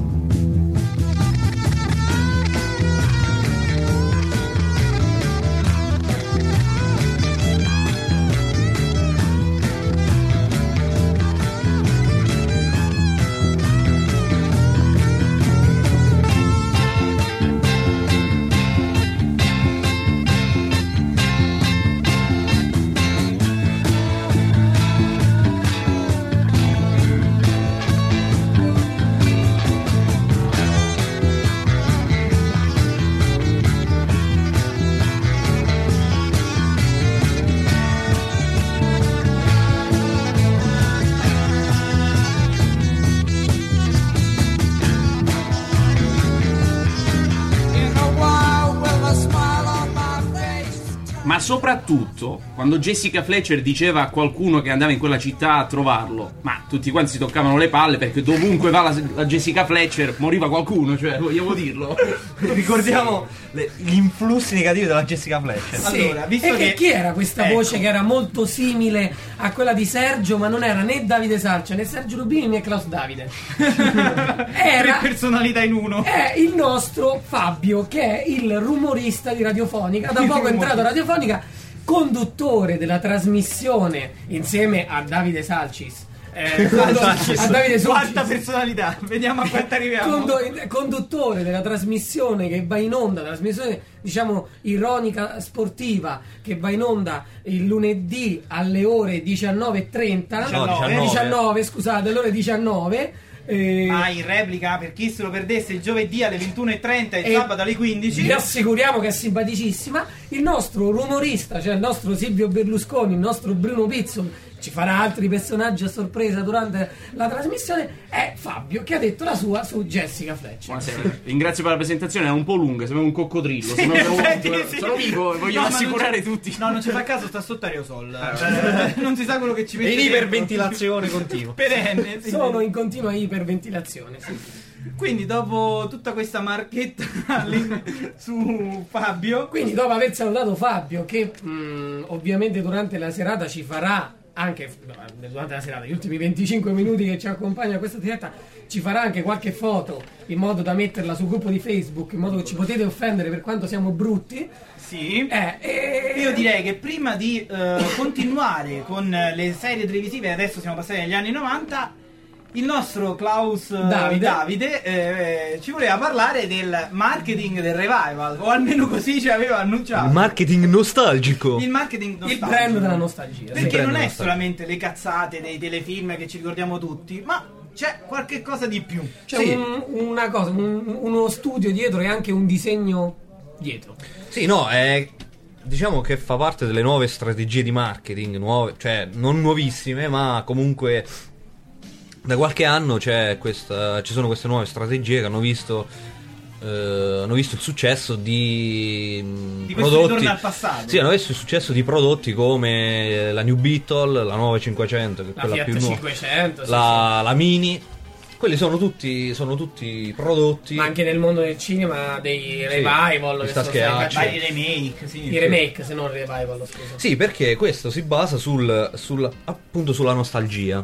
Ma soprattutto quando Jessica Fletcher diceva a qualcuno che andava in quella città a trovarlo, ma tutti quanti si toccavano le palle perché dovunque va la, la Jessica Fletcher moriva qualcuno, cioè vogliamo dirlo.
Ricordiamo le, gli influssi negativi della Jessica Fletcher.
Sì.
Allora, visto
e,
che-
e chi era questa
ecco.
voce che era molto simile a quella di Sergio, ma non era né Davide Sarcia né Sergio Rubini né Klaus Davide?
Tre
Era
personalità in uno.
è il nostro Fabio, che è il rumorista di Radiofonica, da poco è entrato a Radiofonica, conduttore della trasmissione insieme a Davide Salcis. Eh, a Davide
Quanta
Salcis.
personalità, vediamo a quanto arriviamo.
Condo- conduttore della trasmissione che va in onda, trasmissione diciamo ironica sportiva che va in onda il lunedì alle ore diciannove e trenta,
No, diciannove.
diciannove, scusate, alle ore diciannove. eh,
Ah, in replica per chi se lo perdesse il giovedì alle ventuno e trenta e il
E
sabato alle quindici.
vi assicuriamo che è simpaticissima. Il nostro rumorista, cioè il nostro Silvio Berlusconi, il nostro Bruno Pizzol, ci farà altri personaggi a sorpresa durante la trasmissione, è Fabio, che ha detto la sua su Jessica Fletcher.
Buonasera, ringrazio per la presentazione, è un po' lunga, sembra un coccodrillo.
Sì,
sono,
in
sono,
effetti,
sono,
sì.
sono vivo e voglio
No, ma
assicurare
non c'è-
tutti.
No, non ci fa caso, sta sotto aerosol. Eh, non si sa quello che ci mette
In
dentro.
iperventilazione continua.
Perenne, sì.
Sono in continua iperventilazione, sì.
Quindi dopo tutta questa marchetta all'in- su Fabio,
Quindi dopo aver salutato Fabio, che mh, ovviamente durante la serata ci farà anche durante la serata, gli ultimi venticinque minuti che ci accompagna a questa diretta, ci farà anche qualche foto in modo da metterla sul gruppo di Facebook, in modo che ci potete offendere per quanto siamo brutti.
sì.
Eh, e...
Io direi che prima di eh, continuare con le serie televisive, adesso siamo passati agli anni novanta, il nostro Klaus eh,
Davide,
Davide eh, ci voleva parlare del marketing del revival, o almeno così ci aveva annunciato.
Il marketing nostalgico.
Il marketing
il
nostalgico.
brand della nostalgia.
Perché
brand
non è
nostalgico.
solamente le cazzate dei telefilm che ci ricordiamo tutti, ma c'è qualche cosa di più.
C'è
Sì.
un- una cosa, un- uno studio dietro e anche un disegno dietro.
Sì, no, è diciamo che fa parte delle nuove strategie di marketing, nuove, cioè non nuovissime, ma comunque da qualche anno c'è questa, ci sono queste nuove strategie che hanno visto eh, hanno visto il successo di, mh,
Di questo
prodotti.
ritorno al passato.
Sì, hanno visto il successo di prodotti come la New Beetle, la nuova cinquecento, che è
La
quella
Fiat
più nuova,
cinquecento, sì,
la, la Mini, quelli sono tutti, sono tutti prodotti.
Ma anche nel mondo del cinema, dei revival,
Sì,
che
sta
sono
schiacci.
stati-
Vari remake, sì.
i remake, se non revival, scusa.
Sì, perché questo si basa sul, sul appunto sulla nostalgia.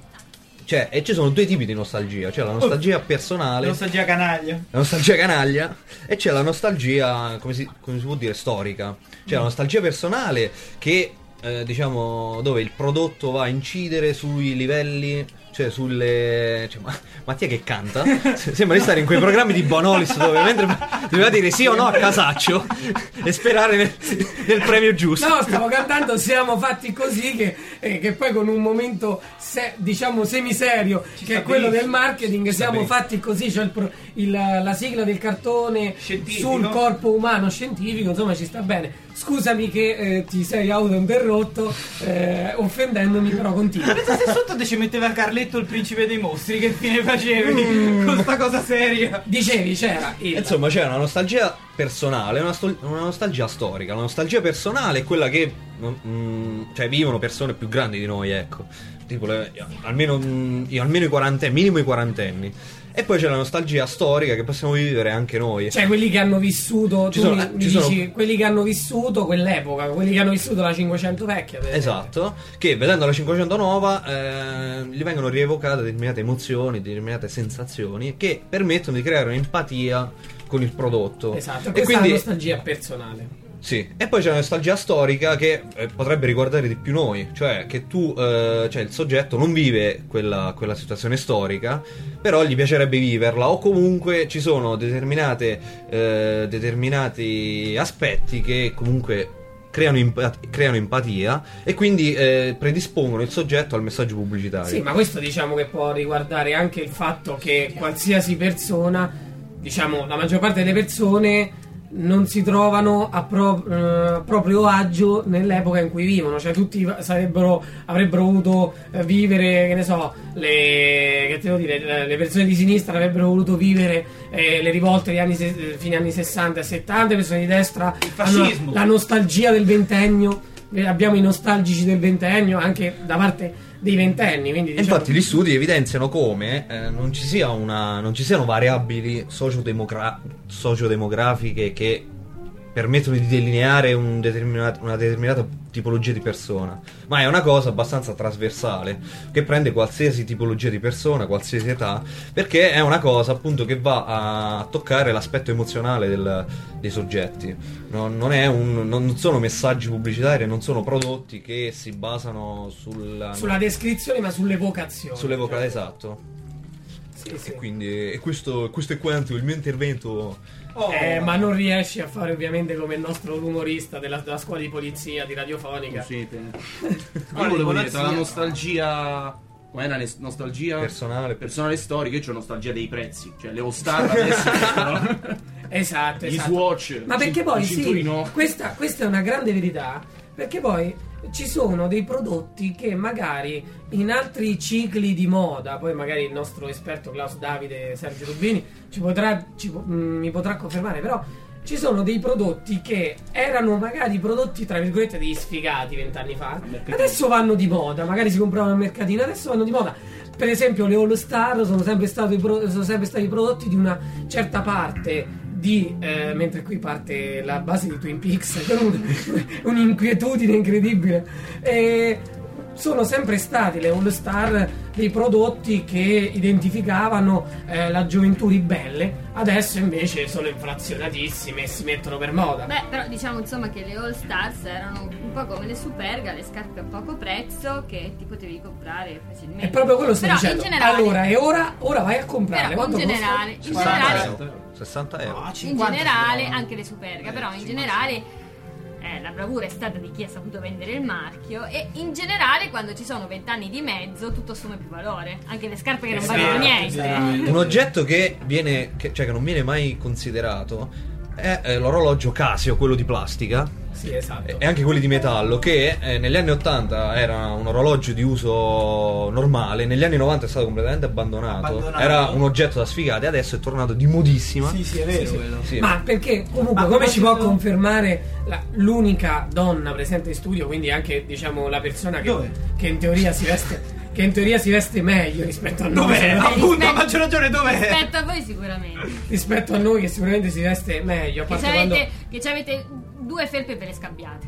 Cioè, e ci sono due tipi di nostalgia. C'è la nostalgia personale,
Nostalgia canaglia.
la nostalgia canaglia, e c'è la nostalgia, come si, come si può dire, storica. C'è la nostalgia personale che, eh, diciamo, dove il prodotto va a incidere sui livelli, cioè sulle... Cioè, ma, Mattia che canta? Se- Sembra di stare in quei programmi di Bonolis dove mentre doveva dire sì o no a casaccio e sperare nel, nel premio giusto.
No, stavo cantando Siamo fatti così, che, eh, che poi con un momento se- diciamo semiserio, che
sta
è quello
benissimo.
del marketing.
Ci sta
Siamo
benissimo.
fatti così, cioè il pro- il- la sigla del cartone
Scientifico.
sul corpo umano scientifico, insomma ci sta bene. Scusami che eh, ti sei autointerrotto eh, offendendomi, però continua.
Pensa se sotto te ci metteva Carletto il principe dei mostri, che fine facevi
Mm.
con sta cosa seria?
Dicevi, c'era il...
Insomma, c'è una nostalgia personale, una, sto- una nostalgia storica. La nostalgia personale è quella che non- mm, cioè vivono persone più grandi di noi, ecco. Tipo le- almeno, mm, io- almeno i quarantenni, minimo i quarantenni. E poi c'è la nostalgia storica che possiamo vivere anche noi.
Cioè quelli che hanno vissuto,
Ci
tu
sono-
mi, mi
ci
dici,
sono-
quelli che hanno vissuto quell'epoca, quelli che hanno vissuto la cinquecento vecchia, per esempio.
Esatto, che vedendo la cinquecento nuova eh, gli vengono rievocate determinate emozioni, determinate sensazioni che permettono di creare un'empatia con il prodotto.
Esatto,
E
questa è
quindi
la nostalgia personale.
sì, e poi c'è la nostalgia storica che eh, potrebbe riguardare di più noi, cioè che tu, eh, cioè il soggetto non vive quella, quella situazione storica, però gli piacerebbe viverla, o comunque ci sono determinate, eh, determinati aspetti che comunque creano, empat- creano empatia e quindi eh, predispongono il soggetto al messaggio pubblicitario.
Sì, ma questo diciamo che può riguardare anche il fatto che qualsiasi persona, diciamo la maggior parte delle persone, non si trovano a pro- eh, proprio agio nell'epoca in cui vivono, cioè tutti sarebbero avrebbero voluto eh, vivere, che ne so, le che devo dire, le- le persone di sinistra avrebbero voluto vivere eh, le rivolte degli anni se- eh, fine anni sessanta e settanta, le persone di destra hanno
fascismo.
la nostalgia del ventennio, eh, abbiamo i nostalgici del ventennio anche da parte dei ventenni, quindi
E
diciamo,
infatti gli studi evidenziano come eh, non ci sia una non ci siano variabili sociodemogra- sociodemografiche che permettono di delineare un determinat- una determinata tipologia di persona, ma è una cosa abbastanza trasversale che prende qualsiasi tipologia di persona, qualsiasi età, perché è una cosa appunto che va a toccare l'aspetto emozionale del- dei soggetti. Non, non è un, non sono messaggi pubblicitari, non sono prodotti che si basano sulla,
sulla descrizione ma sull'evocazione.
sull'evoca, esatto.
Sì, sì.
E quindi e questo, questo è quanto il mio intervento.
Oh,
Eh, ma non riesci a fare ovviamente come il nostro umorista della, della scuola di polizia di radiofonica.
Siete.
Quale
Io volevo dire,
polizia?
tra la nostalgia. Com'è la nes- nostalgia
Personale.
personale e storica? Io c'ho nostalgia dei prezzi. Cioè, le All Star adesso costano
Esatto,
gli
esatto.
Swatch.
Ma perché poi
i cinturini
sì,
no.
questa, questa è una grande verità, perché poi ci sono dei prodotti che magari in altri cicli di moda, poi magari il nostro esperto Klaus Davide Sergio Rubini ci potrà, ci po- mm, mi potrà confermare, però ci sono dei prodotti che erano magari prodotti tra virgolette degli sfigati vent'anni fa, adesso vanno di moda, magari si compravano al mercatino, adesso vanno di moda. Per esempio le All Star sono sempre stati, pro- sono sempre stati prodotti di una certa parte di eh, mentre qui parte la base di Twin Peaks con un- un'inquietudine incredibile, e sono sempre stati le All Star dei prodotti che identificavano eh, la gioventù ribelle, adesso invece sono inflazionatissime e si mettono per moda.
Beh, però diciamo insomma che le All Stars erano un po' come le Superga, le scarpe a poco prezzo che ti potevi comprare facilmente.
È proprio quello che sto
Però
dicendo.
in generale,
Allora, e ora, ora vai a comprare.
però in
Quanto
generale, in
sessanta
generale,
euro. sessanta euro.
Ah,
in
cinquanta
generale
si trova.
anche le Superga, però in generale eh, la bravura è stata di chi ha saputo vendere il marchio, e in generale quando ci sono vent'anni di mezzo tutto assume più valore, anche le scarpe che non
Esatto,
valgono niente.
esatto.
Un oggetto che viene che, cioè che non viene mai considerato è eh, l'orologio Casio, quello di plastica,
Sì, esatto.
e anche quelli di metallo, che eh, negli anni ottanta era un orologio di uso normale, negli anni novanta è stato completamente abbandonato,
Abbandonato.
era un oggetto da sfigati, adesso è tornato di modissima.
Sì, sì, è vero.
Sì, sì.
quello.
Sì.
Ma perché comunque,
Ma
come
come
ci può
si-
confermare la- l'unica donna presente in studio, quindi anche diciamo la persona che,
Dove?
che in teoria si veste che in teoria si veste meglio rispetto a noi,
Dov'è?
no?
Appunto, a
rispetto-
maggior ragione dov'è?
Rispetto a voi sicuramente.
rispetto a noi che sicuramente si veste meglio, a
Che
parte
ci
quando
avete, che ci avete due felpe per le scambiate.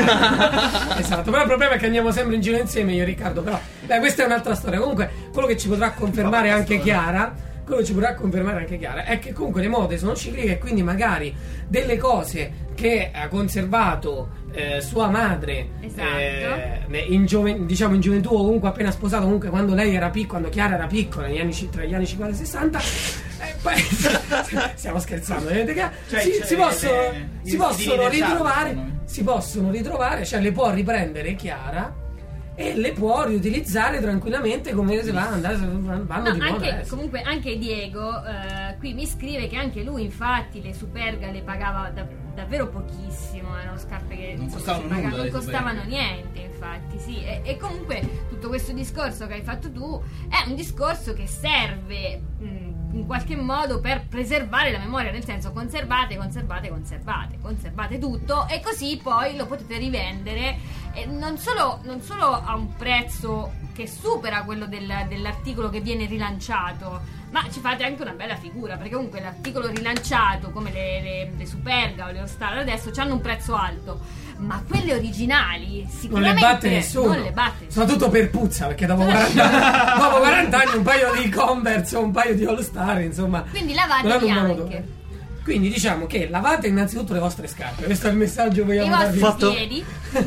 Esatto. Esatto, però il problema è che andiamo sempre in giro insieme io e Riccardo, però beh, questa è un'altra storia. Comunque quello che ci potrà confermare anche Chiara, quello che ci potrà confermare anche Chiara è che comunque le mode sono cicliche e quindi magari delle cose che ha conservato eh, sua madre
Esatto.
eh, in gioven- diciamo in gioventù o comunque appena sposato, comunque quando lei era piccola, quando Chiara era piccola negli anni, ci- tra gli anni cinquanta e sessanta eh, poi, stiamo scherzando, vedete che
Cioè,
si,
cioè,
si possono,
le-
si
i
possono
stili del
ritrovare
sacco, no?
si possono ritrovare, cioè le può riprendere Chiara e le può riutilizzare tranquillamente come se va andare, vanno
No,
di moda
anche,
adesso.
comunque anche Diego eh, qui mi scrive che anche lui infatti le Superga le pagava da- davvero pochissimo, erano scarpe che
Non
insomma,
costavano
si pagavano-
nulla,
non
le
costavano
Superga.
niente infatti sì e, e comunque tutto questo discorso che hai fatto tu è un discorso che serve mh, in qualche modo per preservare la memoria, nel senso conservate, conservate, conservate conservate tutto e così poi lo potete rivendere e non solo, non solo a un prezzo che supera quello del- dell'articolo che viene rilanciato, ma ci fate anche una bella figura, perché comunque l'articolo rilanciato come le, le, le Superga o le All Star adesso hanno un prezzo alto, ma quelle originali
Non le
sicuramente
batte nessuno,
non le batte nessuno.
soprattutto per puzza, perché dopo quaranta, dopo quaranta anni un paio di Converse o un paio di All Star, insomma,
Quindi
non hanno
lavatevi
un buon
anche
odore. Quindi diciamo che lavate innanzitutto le vostre scarpe, questo è il messaggio che
i
vogliamo darvi.
vostri
Fatto.
piedi.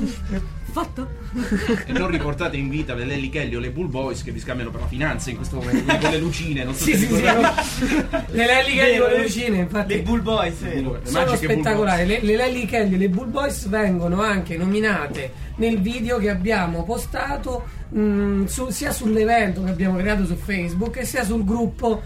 Fatto.
E non riportate in vita le Lelly Kelly o le Bull Boys che vi scambiano per la finanza in questo momento con le lucine, non so
Sì,
se
sì, sì,
ricordate.
le Lelly Kelly
Vero,
con le
le-
lucine, infatti
Le Bull Boys, vero.
Le
sono
magiche Bull
spettacolari. Le, le Lelly Kelly e le Bull Boys vengono anche nominate nel video che abbiamo postato mh, su- sia sull'evento che abbiamo creato su Facebook e sia sul gruppo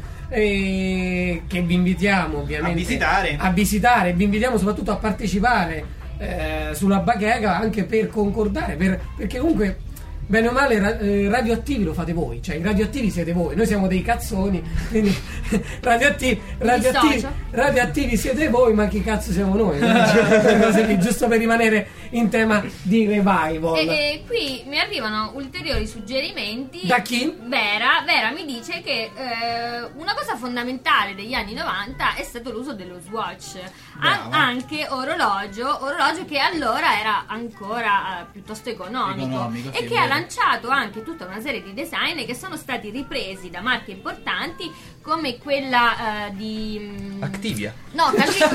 eh, che vi invitiamo ovviamente
A visitare.
a visitare. Vi invitiamo soprattutto a partecipare eh, sulla bacheca anche per concordare, per- perché comunque bene o male ra- eh, radioattivi lo fate voi, cioè i radioattivi siete voi, noi siamo dei cazzoni, quindi radioattivi, radioattivi,
dissocio.
radioattivi siete voi, ma chi cazzo siamo noi? Quelle cose lì, giusto per rimanere in tema di revival.
E, e qui mi arrivano ulteriori suggerimenti.
Da chi?
Vera, Vera mi dice che eh, una cosa fondamentale degli anni novanta è stato l'uso dello Swatch. An-
Brava.
anche orologio, orologio che allora era ancora eh, piuttosto economico,
Economico,
e
sì,
che
è
ha
vero.
lanciato anche tutta una serie di design che sono stati ripresi da marche importanti come quella eh, di mm,
Activia.
No, Calvin...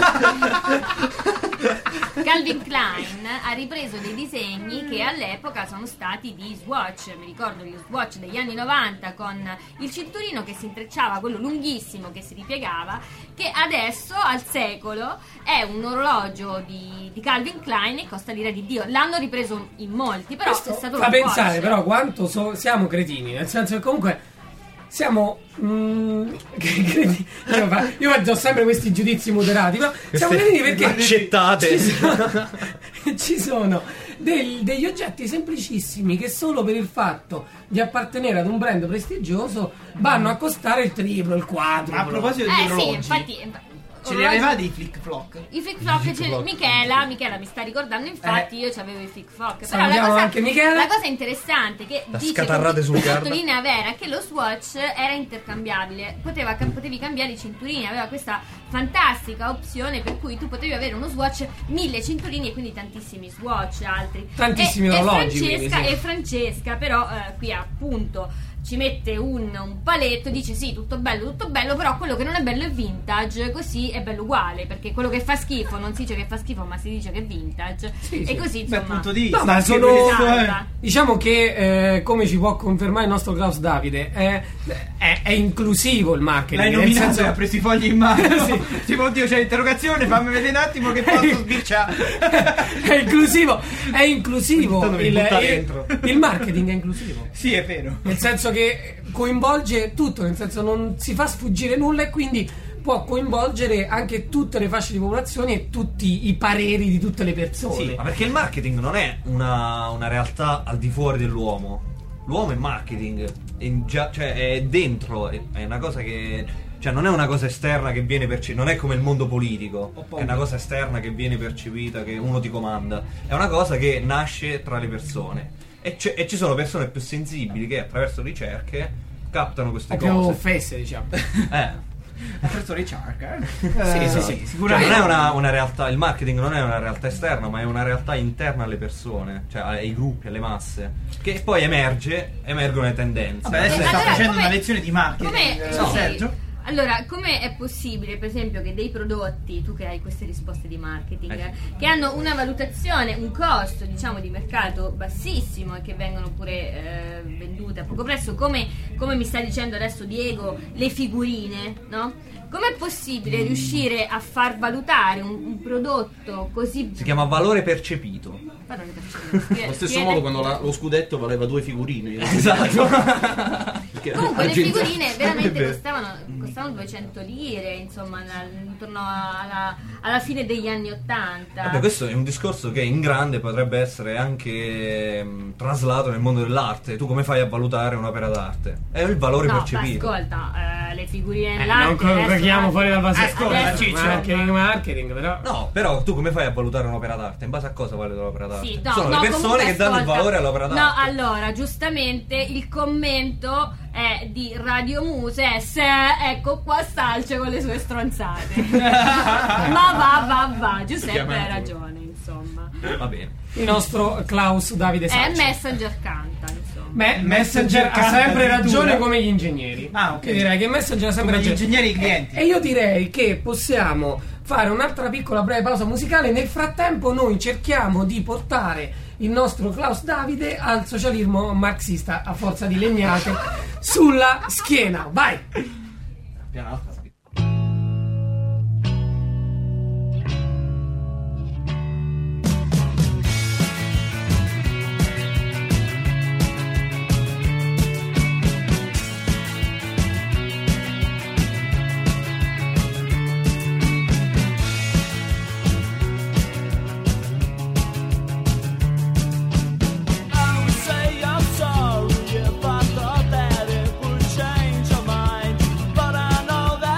Calvin Klein ha ripreso dei disegni che all'epoca sono stati di Swatch. Mi ricordo gli Swatch degli anni novanta con il cinturino che si intrecciava, quello lunghissimo che si ripiegava, che adesso al secolo è un orologio di, di Calvin Klein e costa l'ira di Dio. L'hanno ripreso in molti, però
Questo
è stato
fa
un
pensare
Swatch.
però quanto so- siamo cretini, nel senso che comunque siamo mm, che credi- io, fa- io faccio sempre questi giudizi moderati, però siamo cretini perché
accettate.
ci sono, ci sono del- degli oggetti semplicissimi che solo per il fatto di appartenere ad un brand prestigioso vanno a costare il triplo, il quadruplo.
Ma a proposito di
Eh sì,
orologi,
infatti
ce li avevate i flick flock?
I flick flock, ce- Michela, Michela mi sta ricordando, infatti io c'avevo i flick flock. Però la
Salutiamo
cosa,
anche Michela.
la cosa interessante che
La
dice,
scatarrate sul carta.
sottolinea Vera, è che lo Swatch era intercambiabile, poteva, potevi cambiare i cinturini, aveva questa fantastica opzione per cui tu potevi avere uno Swatch, mille cinturini e quindi tantissimi Swatch, altri.
Tantissimi
e,
orologi,
E Francesca,
quindi, sì.
e Francesca però eh, qui appunto ci mette un, un paletto, dice sì, tutto bello, tutto bello, però quello che non è bello è vintage, così è bello uguale, perché quello che fa schifo non si dice che fa schifo, ma si dice che è vintage.
Sì,
e
sì.
così
Beh,
insomma.
punto di vista.
No, ma
anche
sono-
questo, eh.
Salva.
Diciamo che, eh, come ci può confermare il nostro Klaus Davide, è, è- è inclusivo il marketing.
L'hai
nel
nominato
senso-
e ha preso i fogli in mano.
Sì.
Tipo, oddio, c'è l'interrogazione, fammi vedere un attimo che posso sbirciare.
è inclusivo, è inclusivo.
Tanto mi
Il,
butta
il-
dentro.
il marketing è inclusivo.
Sì, è vero.
Nel senso che coinvolge tutto, nel senso non si fa sfuggire nulla e quindi può coinvolgere anche tutte le fasce di popolazione e tutti i pareri di tutte le persone.
Sì, ma perché il marketing non è una, una realtà al di fuori dell'uomo. L'uomo è marketing, è già, cioè è dentro, è, è una cosa che... Cioè non è una cosa esterna che viene percepita, non è come il mondo politico, è una cosa esterna che viene percepita, che uno ti comanda. È una cosa che nasce tra le persone. E, c- e ci sono persone più sensibili che attraverso ricerche captano queste
o
cose.
più offesse, diciamo.
Eh.
Attraverso ricerca, eh?
Sì,
Eh,
sì,
sì,
sì,
sicuramente.
Cioè, non è una, una realtà, il marketing non è una realtà esterna, ma è una realtà interna alle persone, cioè ai gruppi, alle masse, che poi emerge, emergono le tendenze.
Vabbè, adesso
Eh,
sta
allora,
facendo
come-
una lezione di marketing,
come-
eh,
no.
Sergio.
Allora, come è possibile, per esempio, che dei prodotti, tu che hai queste risposte di marketing,
Eh.
che hanno una valutazione, un costo, diciamo, di mercato bassissimo e che vengono pure eh, vendute a poco prezzo, come, come mi sta dicendo adesso Diego, le figurine, no? Com'è possibile riuscire a far valutare un, un prodotto così...
Si chiama valore percepito.
Valore percepito.
Allo stesso
Chiede-
modo quando la- lo scudetto valeva due figurine.
Esatto.
Perché
Comunque le
Argentina-
figurine
È
veramente
vero.
costavano, costavano duecento lire, insomma, nel- intorno alla, alla fine degli anni ottanta.
Vabbè, questo è un discorso che in grande potrebbe essere anche mh, traslato nel mondo dell'arte. Tu come fai a valutare un'opera d'arte? È il valore
No, ma
percepito.
ascolta, eh, le figurine
Eh,
nell'arte
non
adesso-
caghiamo fuori dal vaso.
Eh,
Ascolta,
adesso-
marketing, marketing, però.
No, però tu come fai a valutare un'opera d'arte? In base a cosa valuta l'opera d'arte?
Sì, no,
Sono
no,
le persone
comunque,
che danno il
ascolta.
valore all'opera d'arte.
No, allora, giustamente il commento è di Radio Muse, se ecco qua Salce con le sue stronzate. Ma va, va, va, Giuseppe hai ragione, insomma.
Va bene.
Il nostro Klaus Davide
È
Sacci.
Messenger canta, insomma.
Beh,
Messenger
Messenger ha
canta
sempre
addirittura.
ragione come gli ingegneri.
Ah, ok.
Io direi che Messenger ha sempre
Come gli
ragione.
ingegneri e i clienti.
E io direi che possiamo fare un'altra piccola breve pausa musicale. Nel frattempo noi cerchiamo di portare il nostro Klaus Davide al socialismo marxista a forza di legnate sulla schiena. Vai!
Piano alto.
I would say I'm sorry if I thought that it would change your mind, but I know that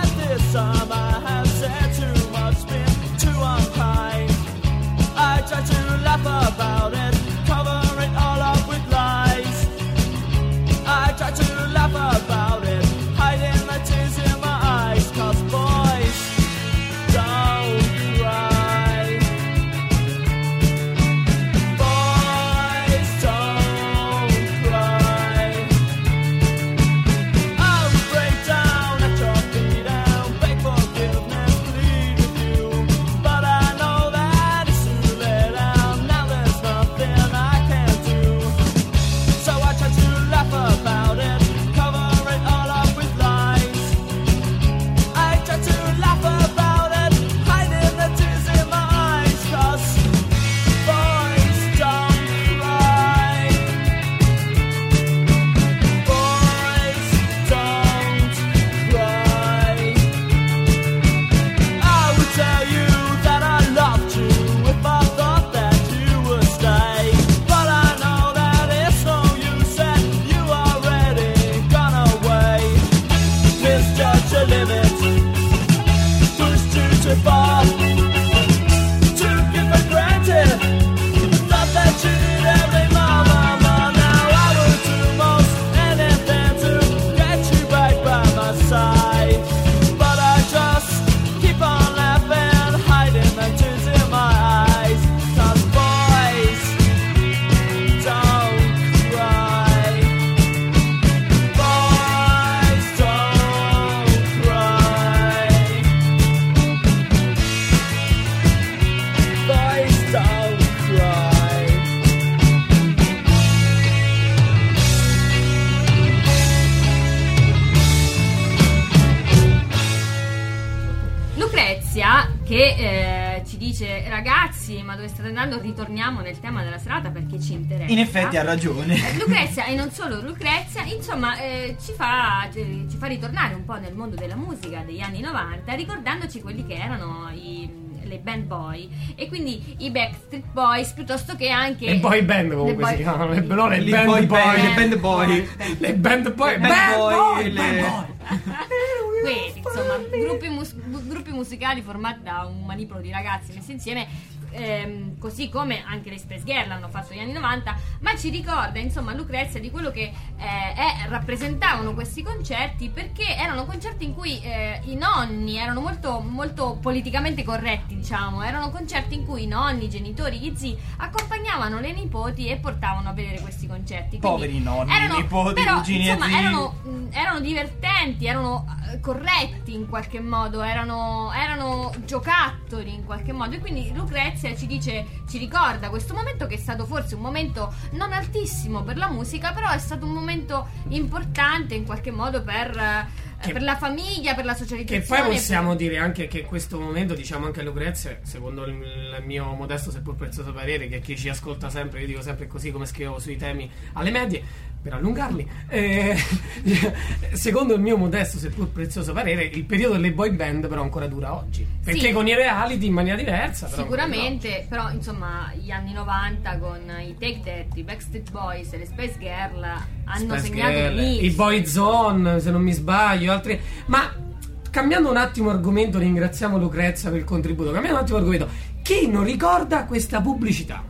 dice: ragazzi, ma dove state andando? Ritorniamo nel tema della serata perché ci interessa.
In effetti ha ragione.
Eh, Lucrezia, e non solo Lucrezia, insomma, eh, ci, fa, ci, ci fa ritornare un po' nel mondo della musica degli anni novanta, ricordandoci quelli che erano i le band boy, e quindi i Backstreet Boys, piuttosto che anche
le boy band comunque
boy,
si chiamano, le, no, le,
le
band
boy
boy,
band,
le
le band boy,
le band boy,
le
band
band
boy,
boy,
band
le-
boy.
questi, insomma, gruppi, mus- gruppi musicali formati da un manipolo di ragazzi messi insieme, ehm, così come anche le Spice Girl hanno fatto negli anni novanta, ma ci ricorda, insomma, Lucrezia di quello che eh, è, rappresentavano questi concerti, perché erano concerti in cui eh, i nonni erano molto, molto politicamente corretti, diciamo, erano concerti in cui i nonni, i genitori, gli zii accompagnavano le nipoti e portavano a vedere questi concerti. Quindi
Poveri nonni,
erano,
nipoti,
però,
cugini e
insomma,
zii.
erano, mh, erano divertenti, erano eh, corretti in qualche modo, erano, erano giocattoli in qualche modo, e quindi Lucrezia ci dice, ci ricorda questo momento, che è stato forse un momento non altissimo per la musica, però è stato un momento importante in qualche modo per, eh, per la famiglia, per la socializzazione.
Che poi possiamo dire anche che questo momento, diciamo anche a Lucrezia, secondo il, il mio modesto seppur prezioso parere, che chi ci ascolta sempre, io dico sempre così come scrivo sui temi alle medie, per allungarli, eh, secondo il mio modesto seppur prezioso parere, il periodo delle boy band però ancora dura oggi, perché
Sì.
con i reality in maniera diversa, però
Sicuramente, però insomma gli anni novanta con i Take That, i Backstreet Boys e le Spice Girl hanno
Spice
segnato
Girl,
l'inizio.
i Boyzone, se non mi sbaglio, altri. Ma cambiando un attimo argomento, ringraziamo Lucrezia per il contributo. Cambiando un attimo argomento, chi non ricorda questa pubblicità?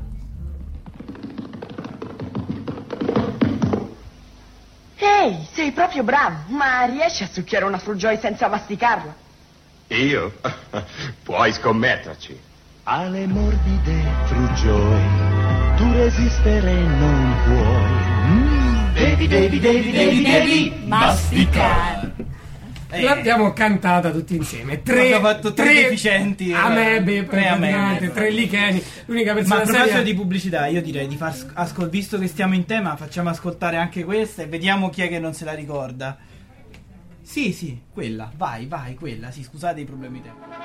Ehi, sei proprio bravo, ma riesci a succhiare una Frujoy senza masticarla?
Io? Puoi scommetterci. Alle morbide Frujoy tu resistere non puoi. Mm. Devi, devi, devi, devi, devi masticare.
Eh.
L'abbiamo cantata tutti insieme. Tre,
Abbiamo fatto tre deficienti, eh.
amebe,
Tre amebe.
praticamente, tre licheni. L'unica
Ma
persona
a proposito
seria.
di pubblicità, io direi di far ascoltare, visto che stiamo in tema, facciamo ascoltare anche questa e vediamo chi è che non se la ricorda. Sì, sì, quella, vai, vai, quella, sì, scusate i problemi di tempo.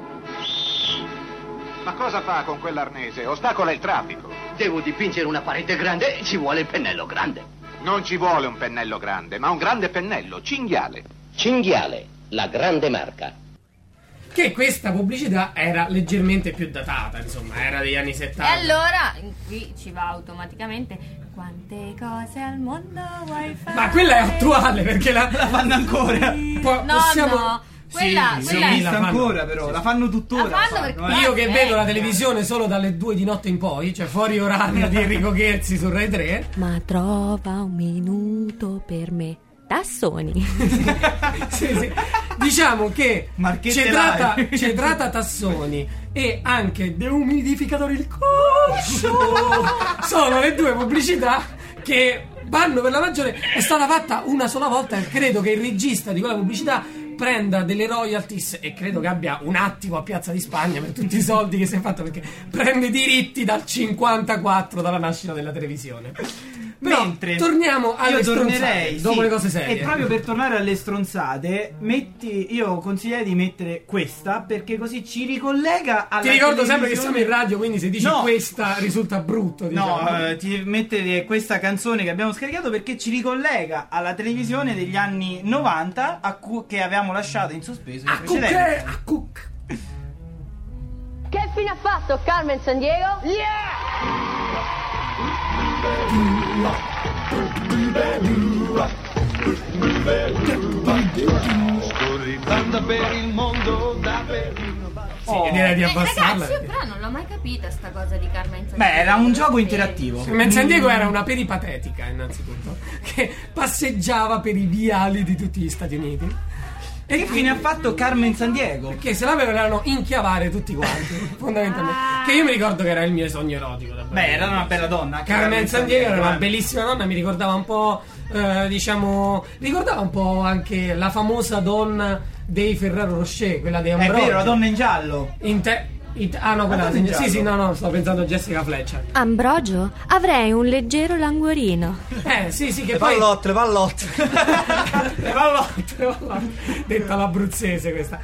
Ma cosa fa con quell'arnese? Ostacola il traffico.
Devo dipingere una parete grande e ci vuole il pennello grande.
Non ci vuole un pennello grande, ma un grande pennello, cinghiale.
Cinghiale, la grande marca.
Che questa pubblicità era leggermente più datata, insomma, era degli anni
E
settanta.
allora qui ci va automaticamente: quante cose al mondo vuoi fare?
Ma quella è attuale perché la,
La fanno ancora.
po-
No,
possiamo...
no, quella,
Sì,
quella
sì,
è
la
Vista
fanno.
ancora però, la fanno tuttora.
La fanno
fanno,
perché-
eh.
Io che
Eh,
vedo la
eh.
televisione solo dalle due di notte in poi, cioè fuori orario di Enrico Cherzi su Rai tre.
Ma trova un minuto per me. Tassoni.
Sì, sì. Diciamo che
Marchette
Cedrata,
live.
Cedrata Tassoni e anche deumidificatore il coscio sono le due pubblicità che vanno per la maggiore. È stata fatta una sola volta e credo che il regista di quella pubblicità prenda delle royalties, e credo che abbia un attimo a Piazza di Spagna per tutti i soldi che si è fatto, perché prende diritti dal cinquantaquattro, dalla nascita della televisione. Però
Mentre
torniamo alle
io
stronzate,
tornerei
dopo
sì,
le cose serie.
E proprio per tornare alle stronzate, metti, io consiglierei di mettere questa, perché così ci ricollega alla
Ti ricordo sempre che
televisione.
siamo in radio, quindi se dici
No.
questa risulta brutto, diciamo.
No, eh, ti mettere questa canzone che abbiamo scaricato perché ci ricollega alla televisione degli anni novanta a cu- che avevamo lasciato in sospeso in
A
precedenza.
cucche, a cucche.
Che fine ha fatto Carmen Sandiego?
Scorribanda per il mondo da Berlino.
Sì, direi di
Eh,
abbassarla.
ragazzi, io però non l'ho mai capita sta cosa di Carmen Sandiego.
Beh, era un gioco interattivo.
Carmen Sandiego era una peripatetica, innanzitutto, che passeggiava per i viali di tutti gli Stati Uniti.
E che fine ha fatto Carmen Sandiego?
Perché se la volevano inchiavare tutti quanti, fondamentalmente. Che io mi ricordo che era il mio sogno erotico. Da
Beh, era una bella donna. anche
Carmen Sandiego era una
eh.
bellissima donna, mi ricordava un po', eh, diciamo, ricordava un po' anche la famosa donna dei Ferrero Rocher, quella dei
È
Ambrogio.
vero, la donna in giallo.
In te- in te- ah no, quella
donna in
sì,
giallo.
sì, no, no, sto pensando a Jessica Fletcher.
Ambrogio, avrei un leggero languorino.
Eh, sì, sì, che
Le
poi
pallotte, le pallotte.
le pallotte, le pallotte, detta l'abruzzese questa.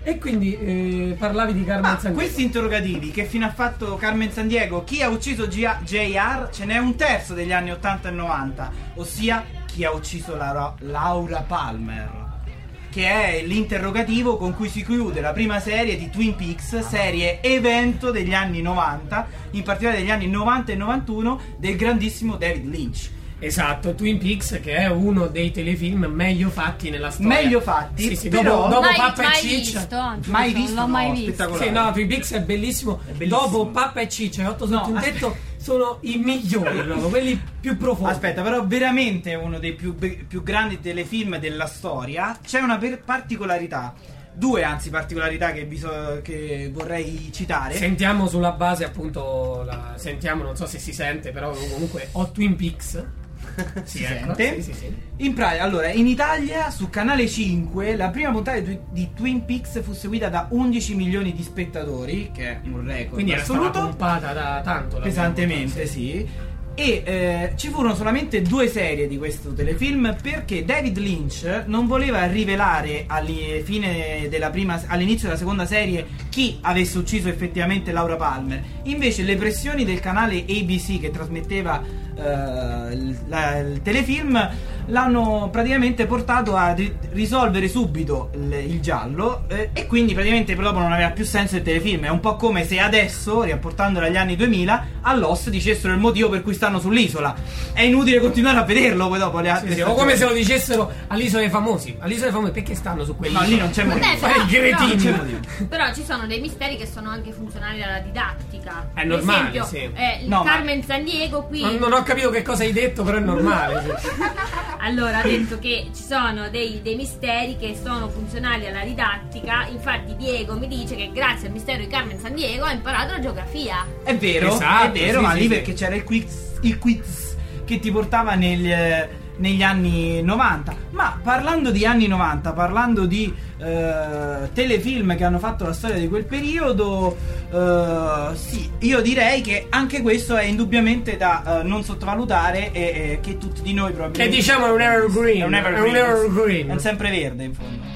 E quindi eh, parlavi di Carmen
Ma
Sandiego.
questi interrogativi, che fine ha fatto Carmen Sandiego, chi ha ucciso J R, ce n'è un terzo degli anni ottanta e novanta, ossia chi ha ucciso Laura, Laura Palmer, che è l'interrogativo con cui si chiude la prima serie di Twin Peaks, serie evento degli anni novanta, in particolare degli anni novanta e novantuno, del grandissimo David Lynch.
Esatto, Twin Peaks, che è uno dei telefilm meglio fatti nella storia.
Meglio fatti?
Sì, sì,
però
dopo, dopo
mai,
Pappa
mai
e Ciccia.
visto, anzi,
Mai
non
visto?
l'ho mai
No,
visto.
spettacolare.
Sì, no, Twin Peaks è bellissimo.
È bellissimo.
Dopo Pappa e Ciccia e Otto sotto
No,
un tetto sono i migliori, proprio, quelli più profondi.
Aspetta, però veramente uno dei più, più grandi telefilm della storia. C'è una per- particolarità, due anzi particolarità che, biso- che vorrei citare.
Sentiamo sulla base appunto, la, sentiamo, non so se si sente, però comunque ho Twin Peaks.
Si
Sì, ecco,
sente?
sì, sì, sì.
In pratica, allora, in Italia su Canale cinque la prima puntata di, di Twin Peaks fu seguita da undici milioni di spettatori, che è un record
Quindi era stata
assoluto,
pompata da tanto la
pesantemente, sì. E eh, ci furono solamente due serie di questo telefilm perché David Lynch non voleva rivelare alli- fine della prima, all'inizio della seconda serie chi avesse ucciso effettivamente Laura Palmer. Invece le pressioni del canale A B C che trasmetteva eh, il, la- il telefilm l'hanno praticamente portato a ri- risolvere subito il, il giallo eh, e quindi praticamente dopo non aveva più senso il telefilm. È un po' come se adesso, riapportandolo agli anni duemila, a Lost dicessero il motivo per cui stanno sull'isola. È inutile continuare a vederlo poi dopo le altre
Sì, sì, o
stagioni.
come se lo dicessero all'Isola dei Famosi. All'Isola dei Famosi perché stanno su quelli?
No, lì non c'è motivo.
Vabbè,
Fare i
però-
cretini.
però-
Non c'è motivo.
Però ci sono dei misteri che sono anche funzionali alla didattica.
È normale,
Per esempio,
sì.
eh, il
No, ma-
Carmen Sandiego qui.
Non, non ho capito che cosa hai detto, però è normale. sì.
Allora, ha detto che ci sono dei, dei misteri che sono funzionali alla didattica. Infatti Diego mi dice che grazie al mistero di Carmen Sandiego ha imparato la geografia.
È vero,
Esatto,
è vero,
sì,
ma
sì,
lì
sì.
perché c'era il quiz, il quiz che ti portava negli, eh, negli anni novanta. Ma parlando di anni novanta, parlando di eh, telefilm che hanno fatto la storia di quel periodo, eh, sì, io direi che anche questo è indubbiamente da eh, non sottovalutare e e che tutti di noi
Che
probabilmente...
diciamo è un evergreen.
È un evergreen,
È un evergreen.
è un sempreverde in fondo.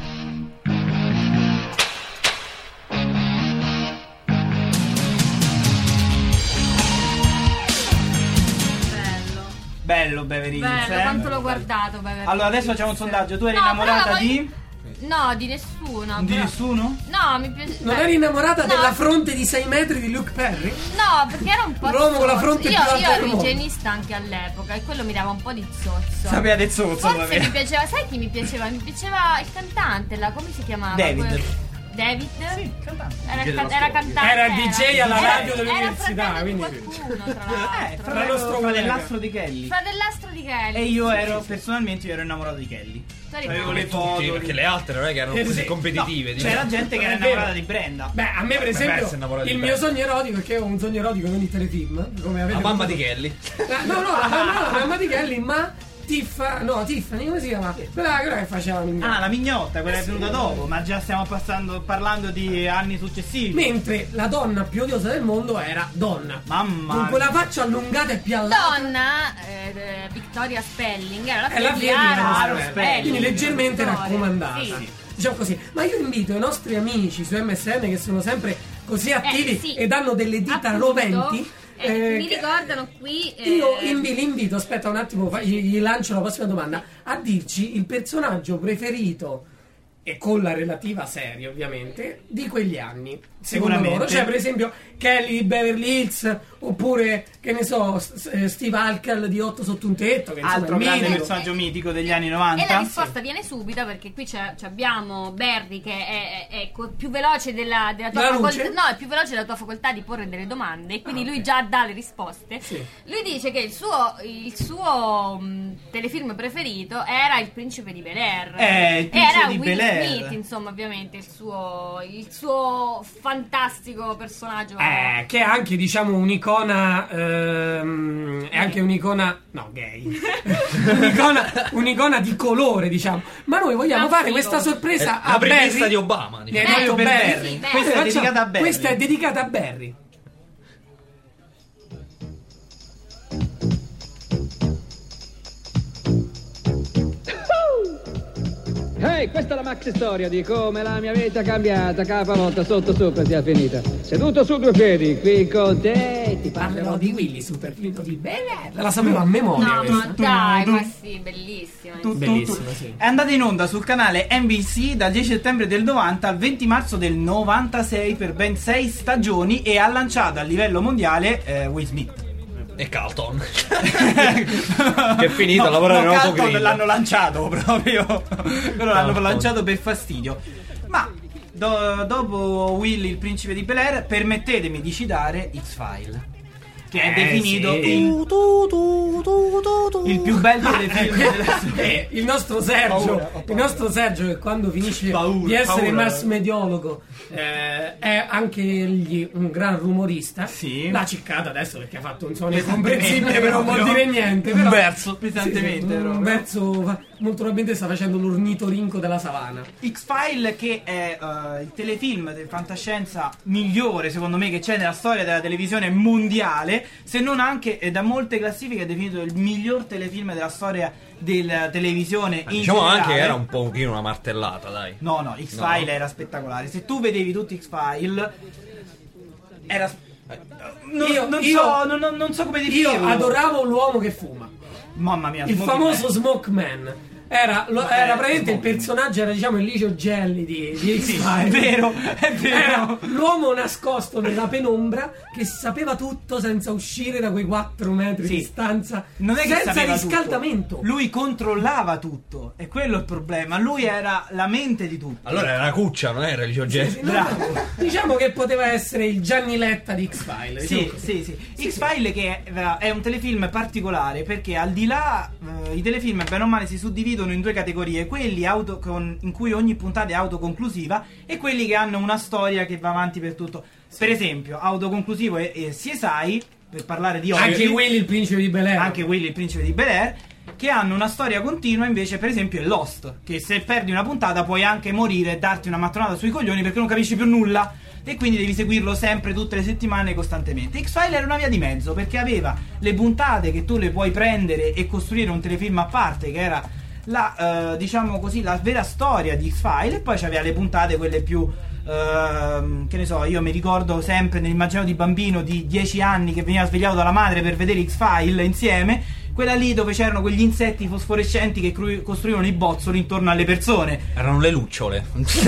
Bello Beverly Hills,
Bello,
eh?
quanto l'ho guardato Beverly
Allora adesso
Hills.
facciamo un sondaggio. Tu eri
No,
innamorata
però
di?
voglio- No, di nessuno.
Di
però-
nessuno?
No, mi piace.
Non
beh,
eri innamorata
no,
della fronte di sei metri di Luke Perry?
No, perché era un po'
L'uomo con la
zozzo.
fronte
Io,
più alta
io ero
del mondo.
igienista anche all'epoca e quello mi dava un po' di zozzo.
Sapeva del zozzo,
Forse
vabbè.
mi piaceva, sai chi mi piaceva? Mi piaceva il cantante, là, come si chiamava?
David.
Quel- David? Sì,
cantante.
Era,
D J
can-
della
era
scuola.
cantante.
Era il D J alla
era-
radio
era
dell'università,
fratello di
quindi-
qualcuno, tra
Eh,
l'altro.
fratello,
nostro
fratellastro di Kelly.
Fratellastro di Kelly.
E io
sì,
ero,
sì,
personalmente, io ero innamorato di Kelly.
Tu eri
Avevo
bravo.
le foto.
Sì, perché le altre non è che erano
Eh,
così
sì.
competitive.
No,
diciamo.
c'era gente che era
È vero.
innamorata di Brenda.
Beh, a me per
Beh,
esempio
Persi è innamorato
il
di
mio
Brenda.
sogno erotico, che ho un sogno erotico con i telefilm, come avete
La mamma
potuto-
di Kelly.
Eh, No, no, la mamma, la mamma di Kelly, ma Tiffa, no, Tiffany, come si chiama? Quella, quella che faceva la mignotta.
Ah, la mignotta, quella
Eh,
è
sì.
venuta dopo, ma già stiamo passando, parlando di anni successivi.
Mentre la donna più odiosa del mondo era Donna.
Mamma
Con quella faccia allungata e piallata.
Donna, eh, eh, Victoria Spelling, era la
È la
figlia di
figlia di
Aaron
Aaron
Spelling.
Spelling, quindi leggermente
Victoria,
raccomandata.
sì.
Diciamo così. Ma io invito i nostri amici su M S N che sono sempre così attivi
Eh, sì.
e danno delle dita
Appunto,
roventi.
eh,
eh,
mi
che-
ricordano qui. eh,
Io invi- li invito, aspetta un attimo, fa- gli, gli lancio la prossima domanda, a dirci il personaggio preferito, e con la relativa serie ovviamente, di quegli anni. Secondo
Sicuramente.
loro, cioè per esempio Kelly di Beverly Hills, oppure che ne so, S- S- Steve Alcal di Otto sotto un tetto, che insomma
Altro
è
grande
mitico.
personaggio mitico degli anni
E la
novanta.
risposta viene subito perché qui c'è, c'è abbiamo Barry che è, è- è co- più veloce della, della tua
La
facoltà.
luce?
No, è più veloce della tua facoltà di porre delle domande. E quindi
Ah,
lui
ok.
già dà le risposte.
Sì.
Lui dice che il suo, il suo mh, telefilm preferito era Il Principe di Bel-Air.
Eh, Il Principe
era
di
Will
Bel-Air.
Smith, insomma, ovviamente il suo, il suo fantastico personaggio.
Eh, che è anche diciamo un'icona ehm, è anche un'icona no gay un'icona, un'icona di colore diciamo, ma noi vogliamo
Ah,
fare
figo.
questa sorpresa
La
a
prevista
Barry
di Obama.
Mi
diciamo.
hai detto
Eh, per
Barry.
Barry.
Sì,
Questa è
Facciamo-
dedicata a Barry.
questa è dedicata a Barry.
Ehi, questa è la maxi storia di come la mia vita è cambiata, capalotta sotto sopra sia finita. Seduto su due piedi, qui con te ti
Parlerò di Willy, super figlio di Bel-Air. La sapevo a memoria.
No,
questa.
ma dai, ma sì, bellissima.
Tu, tu,
Bellissima,
tu.
sì.
È andata in onda sul canale N B C dal dieci settembre del novanta al venti marzo del novantasei per ben sei stagioni e ha lanciato a livello mondiale eh, Will Smith.
E Carlton che è finito
no,
a lavorare
no,
in
Carlton
autogrill.
l'hanno lanciato proprio. Però l'hanno
Carlton.
lanciato per fastidio. Ma do- dopo Willy il principe di Bel-Air, permettetemi di citare X-File, che è
Eh,
definito
sì.
il, il più bel telefilm della storia.
Eh, il nostro Sergio,
Paura, ho
il nostro Sergio che quando finisce
Paura,
di essere
paura.
mass mediologo eh, è anche egli un gran rumorista.
Sì.
L'ha ciccata adesso perché ha fatto un suono
Pesantemente,
incomprensibile, però non vuol
proprio.
dire niente.
Un
però-
verso, pesantemente,
Sì, sì, un
proprio.
verso fa- molto probabilmente sta facendo l'ornitorinco della savana.
X-File, che è eh, il telefilm di fantascienza migliore secondo me che c'è nella storia della televisione mondiale, se non anche eh, da molte classifiche è definito il miglior telefilm della storia della televisione in
Diciamo
generale.
anche che era un pochino una martellata, dai.
No, no, X-File
No.
era spettacolare. Se tu vedevi tutti X-File era non,
Io-
non
io-
so, non, non- non so come definirlo.
Io adoravo l'uomo che fuma.
Mamma mia,
Il
Smokey
famoso
Man.
Smoke Man. Era, lo-
Eh,
era praticamente il
Smokey.
personaggio, era diciamo il Licio Gelli di, di
Sì,
X-Files.
è vero, è vero.
Era l'uomo nascosto nella penombra che sapeva tutto senza uscire da quei quattro metri
Sì.
di stanza,
Non è che
senza
sapeva
riscaldamento.
tutto. Lui controllava tutto. E quello è il problema. Lui era la mente di tutti.
Allora era una cuccia, non era Licio Gelli.
No, diciamo che poteva essere il Gianni Letta di X-Files.
Sì,
diciamo così.
sì, sì. X-File che è, è un telefilm particolare perché al di là eh, i telefilm bene o male si suddividono in due categorie, quelli auto con, in cui ogni puntata è autoconclusiva e quelli che hanno una storia che va avanti per tutto. Per esempio, autoconclusivo è, è C S I, per parlare di oggi.
Anche Willy il principe di Bel-Air.
Anche Willy il principe di Bel-Air, che hanno una storia continua. Invece per esempio è Lost, che se perdi una puntata puoi anche morire e darti una mattonata sui coglioni perché non capisci più nulla e quindi devi seguirlo sempre, tutte le settimane, costantemente. X-File era una via di mezzo perché aveva le puntate che tu le puoi prendere e costruire un telefilm a parte, che era la eh, diciamo così la vera storia di X-File, e poi c'aveva le puntate quelle più ehm, che ne so, io mi ricordo sempre nell'immaginario di bambino di dieci anni che veniva svegliato dalla madre per vedere X-File insieme, quella lì dove c'erano quegli insetti fosforescenti che cru- costruivano i bozzoli intorno alle persone.
Erano le lucciole.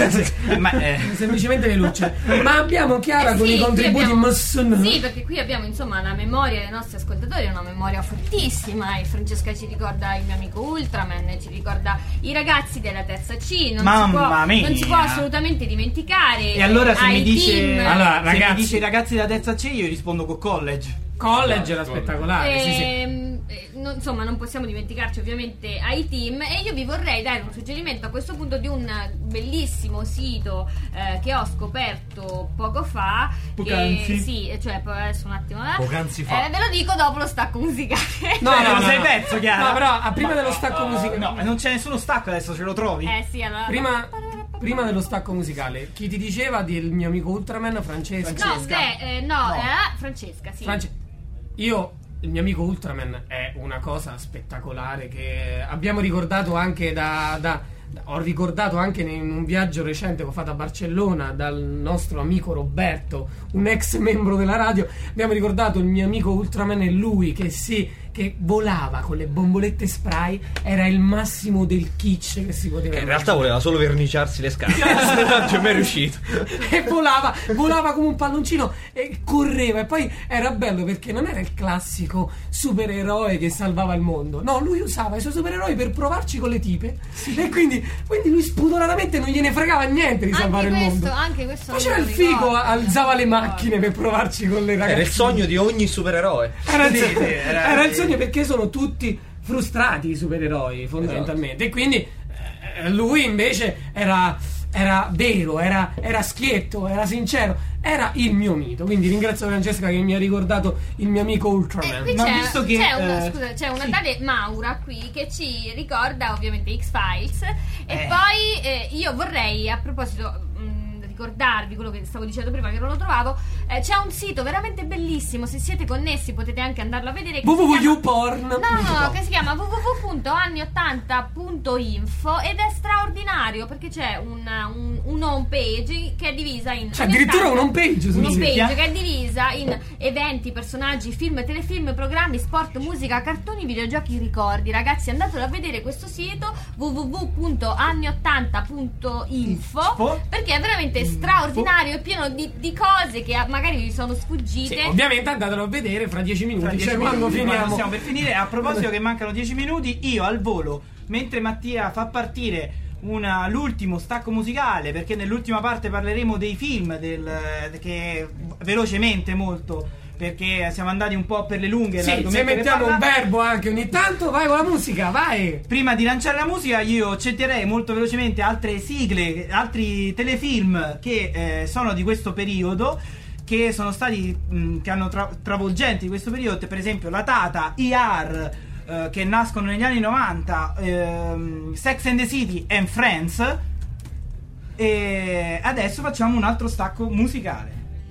Ma, eh,
Semplicemente le lucce. Ma abbiamo Chiara
Eh
con
sì,
i
qui
contributi
abbiamo-
Musson.
Sì, perché qui abbiamo insomma la memoria dei nostri ascoltatori, è una memoria fortissima. E Francesca ci ricorda il mio amico Ultraman, ci ricorda i ragazzi della terza C. Non,
Mamma
si può,
mia.
non si può assolutamente dimenticare.
e allora se mi
ai
dice
team.
Allora,
se
ragazzi-
mi dice i ragazzi della terza C, io rispondo con College.
College era spettacolare. Sì, sì.
Ehm, eh, non- insomma, non possiamo dimenticarci ovviamente ai team. E io vi vorrei dare un suggerimento a questo punto di un bellissimo sito eh, che ho scoperto poco fa.
Poc'anzi.
Che, sì, cioè poi adesso un attimo. Eh,
Poc'anzi fa.
Eh, ve lo dico dopo lo stacco musicale.
No,
Cioè,
no,
non
no,
sei
no.
pezzo, Chiara?
No, però ah, prima dello stacco musicale.
No, non c'è nessuno stacco adesso, ce lo trovi.
Eh sì, allora.
Prima, prima dello stacco musicale, chi ti diceva del mio amico Ultraman, Francesca?
No, beh, eh, no,
No.
eh, Francesca, sì.
France- Io, il mio amico Ultraman è una cosa spettacolare che abbiamo ricordato anche da, da- da- ho ricordato anche in un viaggio recente che ho fatto a Barcellona dal nostro amico Roberto, un ex membro della radio. Abbiamo ricordato il mio amico Ultraman e lui che si che volava con le bombolette spray, era il massimo del kitsch che si poteva
Che in
immaginare.
realtà voleva solo verniciarsi le scarpe. Non c'è mai riuscito.
E volava, volava come un palloncino e correva. E poi era bello perché non era il classico supereroe che salvava il mondo. No, lui usava i suoi supereroi per provarci con le tipe. E quindi, quindi lui spudoratamente non gliene fregava niente di salvare
Anche
il
questo,
mondo.
anche questo.
Faceva
non
il
me lo
figo,
ricordo.
alzava le macchine per provarci con le ragazze.
Era il sogno di ogni supereroe.
Era, il
Sì,
sogno-
sì, era-
era il sogno perché sono tutti frustrati i supereroi fondamentalmente. E quindi eh, lui invece era, era vero, era, era schietto, era sincero, era il mio mito. Quindi ringrazio Francesca che mi ha ricordato il mio amico Ultraman.
Qui
Ma
c'è,
visto che,
c'è una,
eh,
scusa, c'è una
sì.
tale Maura qui che ci ricorda ovviamente X-Files. E
Eh.
poi eh, io vorrei, a proposito, mh, ricordarvi quello che stavo dicendo prima che non lo trovavo, eh, c'è un sito veramente bellissimo, se siete connessi potete anche andarlo a vedere, che si chiama...
Porn.
No, no, no, che si chiama w w w punto anni ottanta punto info ed è straordinario perché c'è un, un, un home page che è divisa in...
Cioè addirittura un home page,
un home page che è divisa in eventi, personaggi, film, telefilm, programmi, sport, musica, cartoni, videogiochi, ricordi. Ragazzi, andatelo a vedere questo sito w w w punto anni ottanta punto info perché è veramente straordinario, è pieno di, di cose che magari vi sono sfuggite.
Sì, ovviamente andatelo a vedere fra dieci minuti,
Fra dieci
cioè
minuti,
quando
quando
finiamo.
stiamo per finire. A proposito che mancano dieci minuti, io al volo, mentre Mattia fa partire una, l'ultimo stacco musicale, perché nell'ultima parte parleremo dei film del, che velocemente molto, perché siamo andati un po' per le lunghe.
Sì, se mettiamo un verbo anche ogni tanto, vai con la musica, vai.
Prima di lanciare la musica io citerei molto velocemente altre sigle, altri telefilm che eh, sono di questo periodo, che sono stati mh, che hanno tra- travolgenti di questo periodo, per esempio La Tata, E R, eh, che nascono negli anni novanta, ehm, Sex and the City and Friends. E adesso facciamo un altro stacco musicale.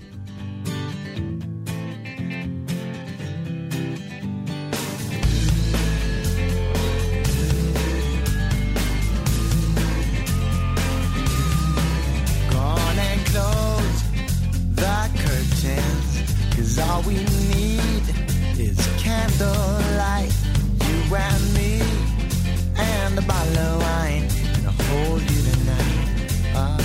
All we need is candlelight, you and me, and a bottle of wine, and I'll hold you tonight. Uh,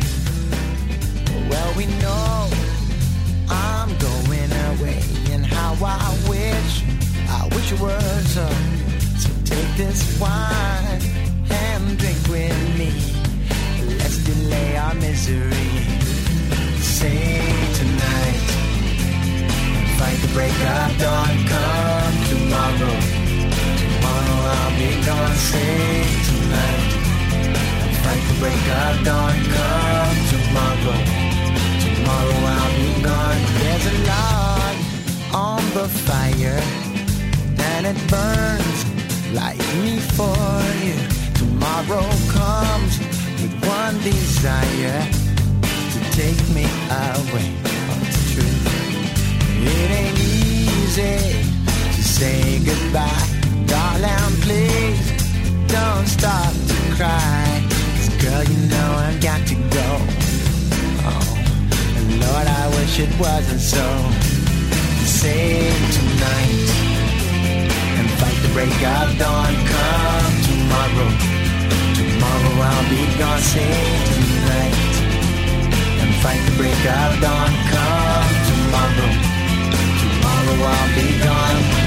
well, we know I'm going away, and how I wish, I wish it were so. So take this wine and drink with me. Let's delay our misery. Say tonight. Fight the break of dawn, come tomorrow. Tomorrow I'll be gone, say tonight. Fight the break of dawn, come tomorrow. Tomorrow I'll be gone. There's a log on the fire, and it burns like me for you. Tomorrow comes with one desire, to take me away from the truth. It ain't easy to say goodbye, darling, please don't stop to cry. 'Cause girl, you know I've got to go. Oh, and Lord, I wish it wasn't so. Save tonight and fight the break of dawn. Come tomorrow, tomorrow I'll be gone. Save tonight and fight the break of dawn. Come tomorrow. Tomorrow I'll be gone.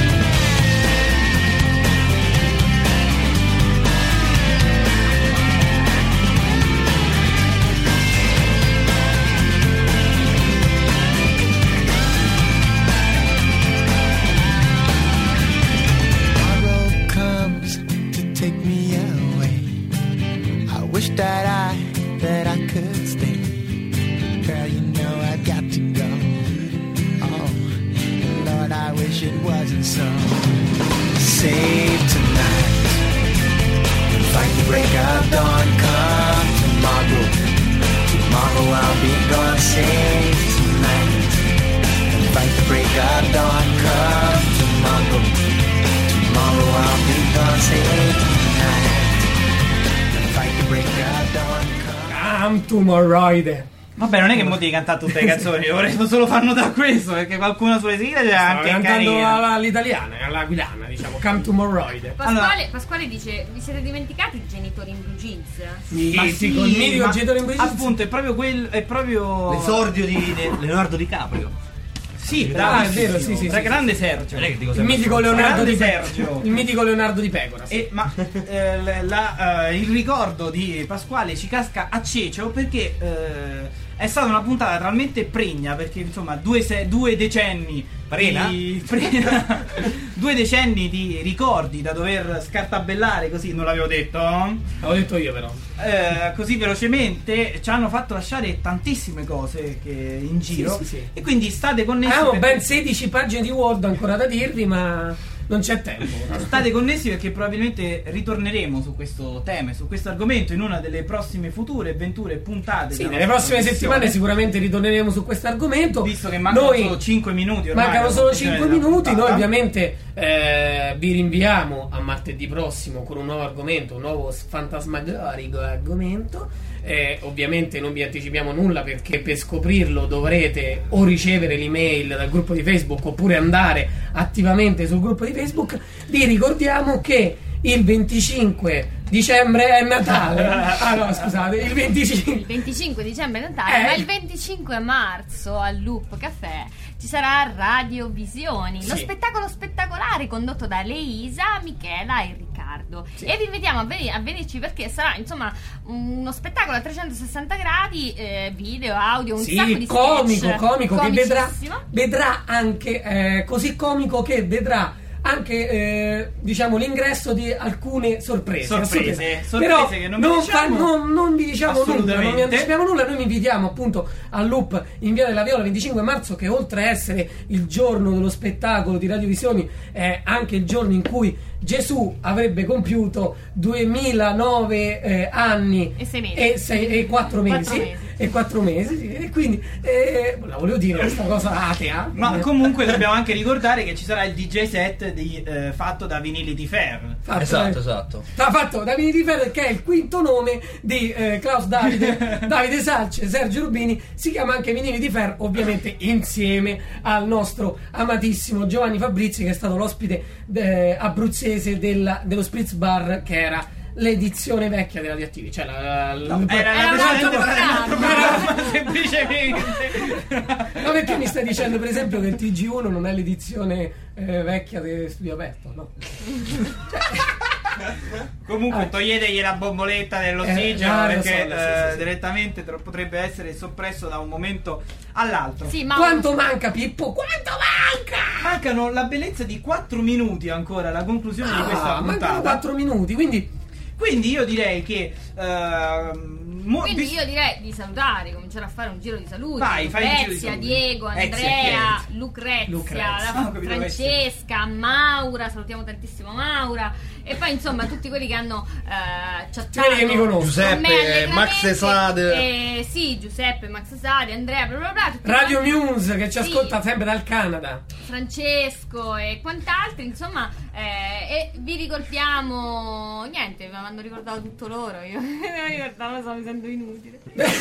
Tomorrow comes to take me away. I wish that I, that I could stay. Girl, you know I've got to go. I wish it wasn't so. Save tonight and fight the break of dawn. Come tomorrow, tomorrow I'll be gone. Save tonight and fight the break of dawn. Come tomorrow, tomorrow I'll be gone. Save tonight and fight the break of dawn.
Come tomorrow.
Vabbè, non è che mo devi cantare tutte le canzoni, vorrei solo far notare questo, perché qualcuno sulle sigle c'è anche
cantando
carina.
alla, all'italiana, alla guidana, diciamo, Come Tomorrow.
Pasquale, allora, Pasquale dice: vi siete dimenticati i genitori in blue jeans?
Mitico, il mitico genitore in blue jeans.
Appunto, è proprio quello, è proprio
l'esordio di Leonardo DiCaprio.
Sì,
bravo, ah, è vero, sì, sì, sì,
grande
sì.
Sergio.
Il mitico Leonardo di
Sergio.
Il mitico Leonardo di Pecora. Sì.
E, ma eh, la, la, uh, il ricordo di Pasquale ci casca a cecio perché uh, è stata una puntata talmente pregna, perché insomma due, se, due decenni
Prena?
di prena, due decenni di ricordi da dover scartabellare così, non l'avevo detto?
L'avevo detto io però.
Eh, così velocemente ci hanno fatto lasciare tantissime cose che in giro,
sì, sì, sì.
E quindi state connessi.
Avevo
perché...
ben sedici pagine di Word ancora da dirvi, ma non c'è tempo.
State connessi perché probabilmente ritorneremo su questo tema, su questo argomento in una delle prossime future avventure puntate.
Sì, nelle prossime settimane sicuramente ritorneremo su questo argomento.
Visto che mancano
noi
solo cinque minuti ormai.
Mancano solo cinque minuti,
puntata.
noi ovviamente eh, vi rinviamo a martedì prossimo con un nuovo argomento, un nuovo fantasmagorico argomento. Eh, ovviamente non vi anticipiamo nulla perché per scoprirlo dovrete o ricevere l'email dal gruppo di Facebook oppure andare attivamente sul gruppo di Facebook. Vi ricordiamo che il venticinque dicembre è Natale. Ah no, scusate, il venticinque
Il venticinque dicembre è Natale,
Eh.
ma il venticinque marzo al Loop Café ci sarà Radiovisioni, lo
Sì.
spettacolo spettacolare condotto da Leisa, Michela e Riccardo. E vi invitiamo a, veni- a venirci perché sarà insomma uno spettacolo a trecentosessanta gradi, eh, video, audio, un sacco
Sì,
di
comico,
sketch.
comico che vedrà,
Comicissimo.
vedrà anche eh, così comico che vedrà anche eh, diciamo l'ingresso di alcune sorprese,
Sorprese,
sorprese.
sorprese
Però
che non
non,
vi diciamo.
fa- non- non vi diciamo nulla, non vi
Assolutamente.
anticipiamo nulla. Noi vi invitiamo appunto al Loop in Via della Viola il venticinque marzo, che oltre a essere il giorno dello spettacolo di Radiovisioni è anche il giorno in cui Gesù avrebbe compiuto duemilanove eh, anni
E sei mesi.
e, sei, e quattro mesi,
Quattro mesi.
e quattro mesi sì. E quindi eh, la volevo dire questa cosa atea,
Ma comunque dobbiamo anche ricordare che ci sarà il D J set di, eh, fatto da Vinility Fair.
Fatto
Esatto,
da-
esatto.
ha fatto da Vinility Fair, che è il quinto nome di eh, Klaus Davide, Davide Salce, Sergio Rubini. Si chiama anche Vinility Fair, ovviamente insieme al nostro amatissimo Giovanni Fabrizi, che è stato l'ospite eh, abruzzese della- dello Spritz Bar, che era l'edizione vecchia dei Radioattivi, cioè la, la,
No, era la
l'altro-
precedente
era-
programma, semplicemente.
Ma perché mi stai dicendo per esempio che il T G uno non è l'edizione eh, vecchia di Studio Aperto? No.
Comunque toglietegli la bomboletta dell'ossigeno
Eh, eh, lo
perché
so, lo so,
eh,
sì, sì.
direttamente tro- potrebbe essere soppresso da un momento all'altro.
Sì, ma
Quanto manca, Pippo? Quanto manca?
Mancano la bellezza di quattro minuti ancora alla conclusione di questa
Ah, mancano
puntata.
quattro minuti, quindi
Quindi io direi che ehm, mo-
Quindi
vis-
io direi di salutare, cominciare a fare un giro di saluti.
Vai, fai un giro di
Lucrezia,
saluti.
Diego,
Ezia,
Andrea,
chi è?
Lucrezia,
Lucrezia.
la-
Ah, ho capito,
Francesca, Maura, salutiamo tantissimo Maura. E poi insomma tutti quelli che hanno eh, chattato
quelli che mi conoscono.
con me
Giuseppe,
allegramente.
Max Sade.
Eh, sì, Giuseppe, Max Sade, Andrea, bla bla bla. tutti
Radio
quanti.
Muse che ci
Sì.
ascolta sempre dal Canada.
Francesco e quant'altri, insomma, eh, e vi ricordiamo niente, mi hanno ricordato tutto loro, io non mi ricordavo, so, mi sento inutile.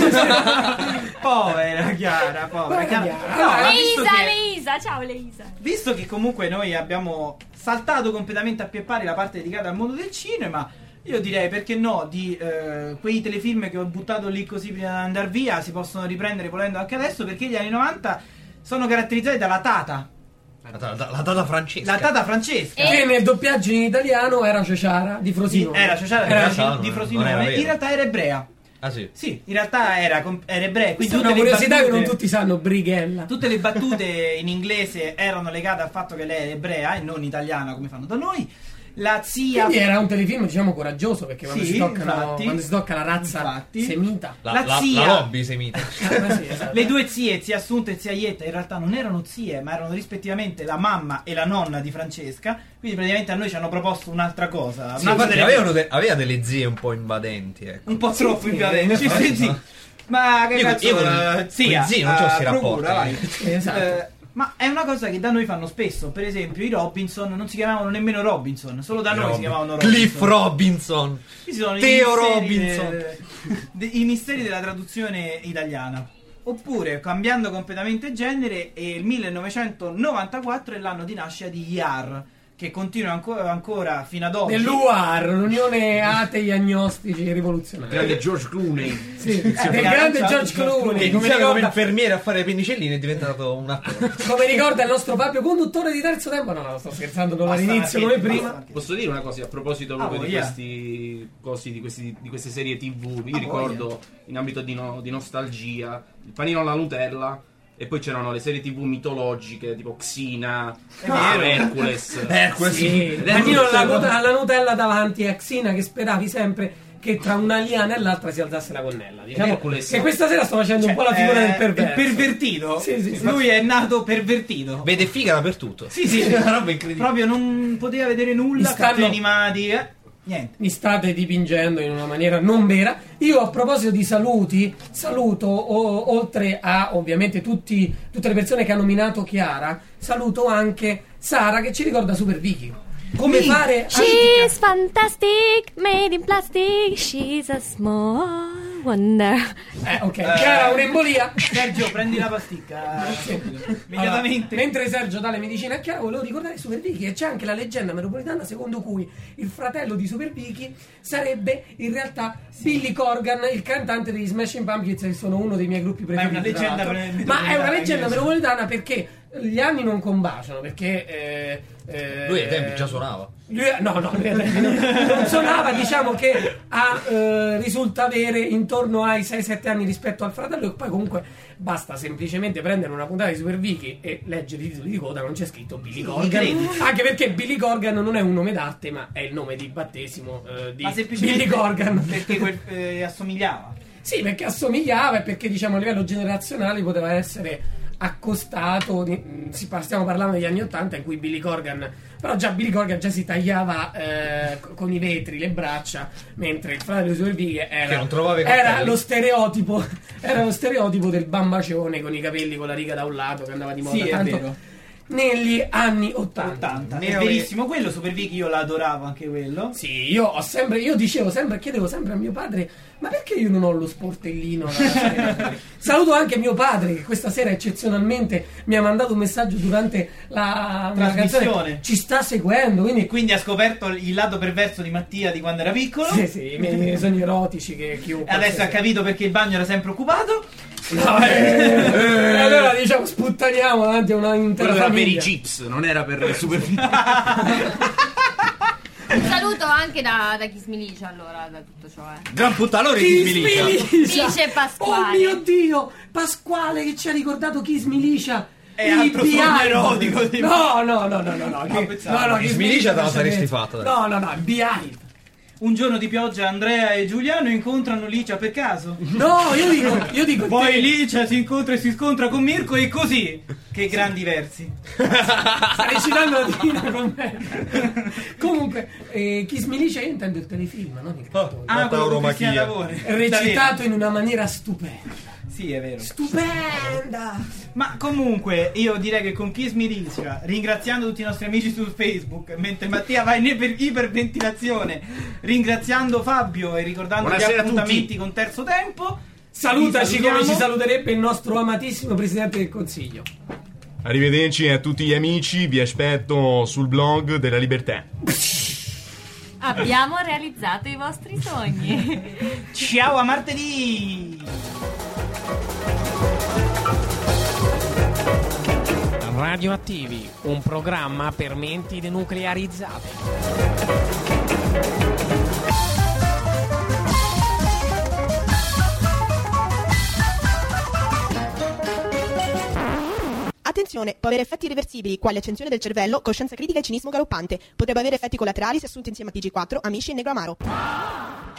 povera Chiara, povera
Povera
Chiara.
Chiara.
No, ma visto
Leisa,
che-
Leisa, ciao Leisa.
Visto che comunque noi abbiamo saltato completamente a pie pari la parte dedicata al mondo del cinema, io direi perché no di eh, quei telefilm che ho buttato lì così prima di andare via si possono riprendere volendo anche adesso, perché gli anni novanta sono caratterizzati dalla tata,
La, la, la data Francesca.
la tata Francesca.
Che nel doppiaggio in italiano era Ciociara di Frosinone.
Era Ciociara
Era-
di,
Ciociara,
di
non
Frosinone,
era vero.
in realtà era ebrea.
Ah sì.
Sì, in realtà era, com- era ebrea. Quindi
Questa è una
tutte le
curiosità che
battute-
non tutti sanno, Brighella.
Tutte le battute in inglese erano legate al fatto che lei è ebrea e non italiana come fanno da noi. La zia.
Quindi era un telefilm, diciamo, coraggioso, perché quando,
Sì,
si, toccano,
infatti.
quando si tocca la razza
Infatti.
semita.
La,
La
la,
zia.
la lobby semita.
Ah, sì, esatto.
Le due zie, zia Assunta e zia Ietta, in realtà non erano zie, ma erano rispettivamente la mamma e la nonna di Francesca. Quindi praticamente a noi ci hanno proposto un'altra cosa.
Sì,
un'altra
infatti
delle-
avevano de- aveva delle zie un po' invadenti, ecco.
un po' troppo
sì,
invadenti.
in
Sì, sì. Ma che
Io-
cazzo,
io con-
eh,
con
zia,
i zii non c'ho
eh,
sti
procura,
rapporti.
vai.
Esatto.
Eh, ma è una cosa che da noi fanno spesso. Per esempio, i Robinson non si chiamavano nemmeno Robinson, solo da noi
Robin-
si chiamavano Robinson.
Cliff Robinson.
Qui ci sono i
Theo
misteri
Robinson.
de- de- I misteri della traduzione italiana. Oppure, cambiando completamente genere, è il millenovecentonovantaquattro è l'anno di nascita di Yar, che continua anco- ancora fino ad oggi.
Dell'U A R, l'Unione Atei Agnostici Rivoluzionari.
Grande George Clooney.
Sì,
Eh,
del grande George
Che
Clooney, come
iniziava come
ricorda,
infermiere a fare penicillini è diventato un attore.
come ricorda il nostro Fabio, conduttore di terzo tempo. No, no, sto scherzando, non
Basta
all'inizio
la
come
fine,
prima.
basta.
Posso dire una cosa a proposito proprio
Ah,
di
voglia.
questi cosi, di, questi, di queste serie tivù? Io
Ah,
ricordo in ambito di, no- di nostalgia il panino alla Nutella. E poi c'erano le serie tivù mitologiche tipo Xena,
vero.
Hercules.
Hercules.
Sì,
Ed è
Panino alla,
tutto-
alla Nutella davanti a Xina che speravi sempre che tra una liana e l'altra si alzasse la gonnella. Diciamo
Hercules.
che questa sera sto facendo
Cioè,
un po' la figura
eh,
del perverso.
il pervertito?
Sì, sì, sì.
Lui è nato pervertito.
Vede figa dappertutto.
Sì, sì,
È una roba incredibile.
proprio non poteva vedere nulla,
Mi stanno-
cartoni animati, eh. Niente.
Mi state dipingendo in una maniera non vera. Io, a proposito di saluti, saluto o- oltre a ovviamente tutti, tutte le persone che hanno nominato Chiara, saluto anche Sara che ci ricorda Super Vicky. Come
Minchia.
fare
She's fantastic, made in plastic, she's a small wonder.
Eh, ok, Chiara ha un'embolia.
Sergio, prendi la pasticca. Immediatamente.
Allora, mentre Sergio dà le medicine a Chiara, volevo ricordare Super Vicky e c'è anche la leggenda metropolitana secondo cui il fratello di Super Vicky sarebbe in realtà Billy Corgan, il cantante degli Smashing Pumpkins, che sono uno dei miei gruppi
Ma è
preferiti.
una leggenda
tra l'altro.
pre-
Ma è una
metropolitana,
leggenda
yes.
metropolitana perché gli anni non combaciano, perché eh, eh,
Lui ai tempi già suonava.
Lui, no, no, lui ai tempi non, non suonava, diciamo che ha, eh, risulta avere intorno ai sei sette anni rispetto al fratello, e poi comunque basta semplicemente prendere una puntata di Super Vicky e leggere i titoli di coda, non c'è scritto Billy Corgan, anche perché Billy Corgan non è un nome d'arte ma è il nome di battesimo eh, di
Ma semplicemente
Billy Corgan,
perché quel, eh, assomigliava.
sì, perché assomigliava e perché diciamo a livello generazionale poteva essere accostato di- si par- stiamo parlando degli anni ottanta in cui Billy Corgan, però già Billy Corgan già si tagliava eh, c- con i vetri le braccia, mentre il fratello di Super Vicky
Che
era,
non trovava i
era
coltelli.
lo stereotipo era lo stereotipo del bambacione con i capelli con la riga da un lato che andava di moda
Sì, è
tanto
vero.
negli anni ottanta.
ottanta. È
Neo-
verissimo quello, Super Vicky io l'adoravo anche quello.
Sì, io ho sempre, io dicevo sempre, chiedevo sempre a mio padre, ma perché io non ho lo sportellino? da lasciare?" Saluto anche mio padre che questa sera eccezionalmente mi ha mandato un messaggio durante la una
Trasmissione.
canzone, ci sta seguendo, quindi
Quindi ha scoperto il lato perverso di Mattia di quando era piccolo.
sì, sì, i miei sogni erotici che chiunque
E adesso ha capito perché il bagno era sempre occupato.
No, eh, eh, allora diciamo sputtaniamo davanti a una intera
Quello era per i
famiglia.
chips, non era per Super
Un saluto anche da, da Kiss Milicia, allora, da tutto ciò, eh.
Gran puttanore
Kiss
di Milicia.
Milicia.
Dice Pasquale.
Oh mio Dio, Pasquale che ci ha ricordato Kiss Milicia.
È
I
altro sogno
Beehive.
erotico di-
No, no, no, no, no, no. Che-
pensavo.
no, no,
Kiss
Kiss
Milicia te la
c'è
saresti
dentro.
fatta, dai.
No, no, no, Beehive.
Un giorno di pioggia Andrea e Giuliano incontrano Licia per caso.
No, io dico, io dico
Poi
te-
Licia si incontra e si scontra con Mirko e così. Che grandi versi.
stai citando la Divina Commedia. Comunque, eh, Kiss Milicia io intendo il telefilm, non il cartone.
Ah, quello con
Tauromachia.
Cristian Lavore.
È recitato in una maniera stupenda.
Sì, è vero.
Stupenda!
Ma comunque io direi che con Kiss Milicia, ringraziando tutti i nostri amici su Facebook, mentre Mattia va in iper- iperventilazione, ringraziando Fabio e ricordando
Buonasera
gli
a tutti.
appuntamenti con Terzo Tempo.
Salutaci
Vi
come
salutiamo.
ci saluterebbe il nostro amatissimo Presidente del Consiglio.
Arrivederci a tutti gli amici, vi aspetto sul blog della Libertà.
Abbiamo realizzato i vostri sogni.
Ciao, a martedì!
Radioattivi, un programma per menti denuclearizzate.
Attenzione, può avere effetti irreversibili, quali accensione del cervello, coscienza critica e cinismo galoppante. Potrebbe avere effetti collaterali se assunti insieme a T G quattro, amici e negro amaro.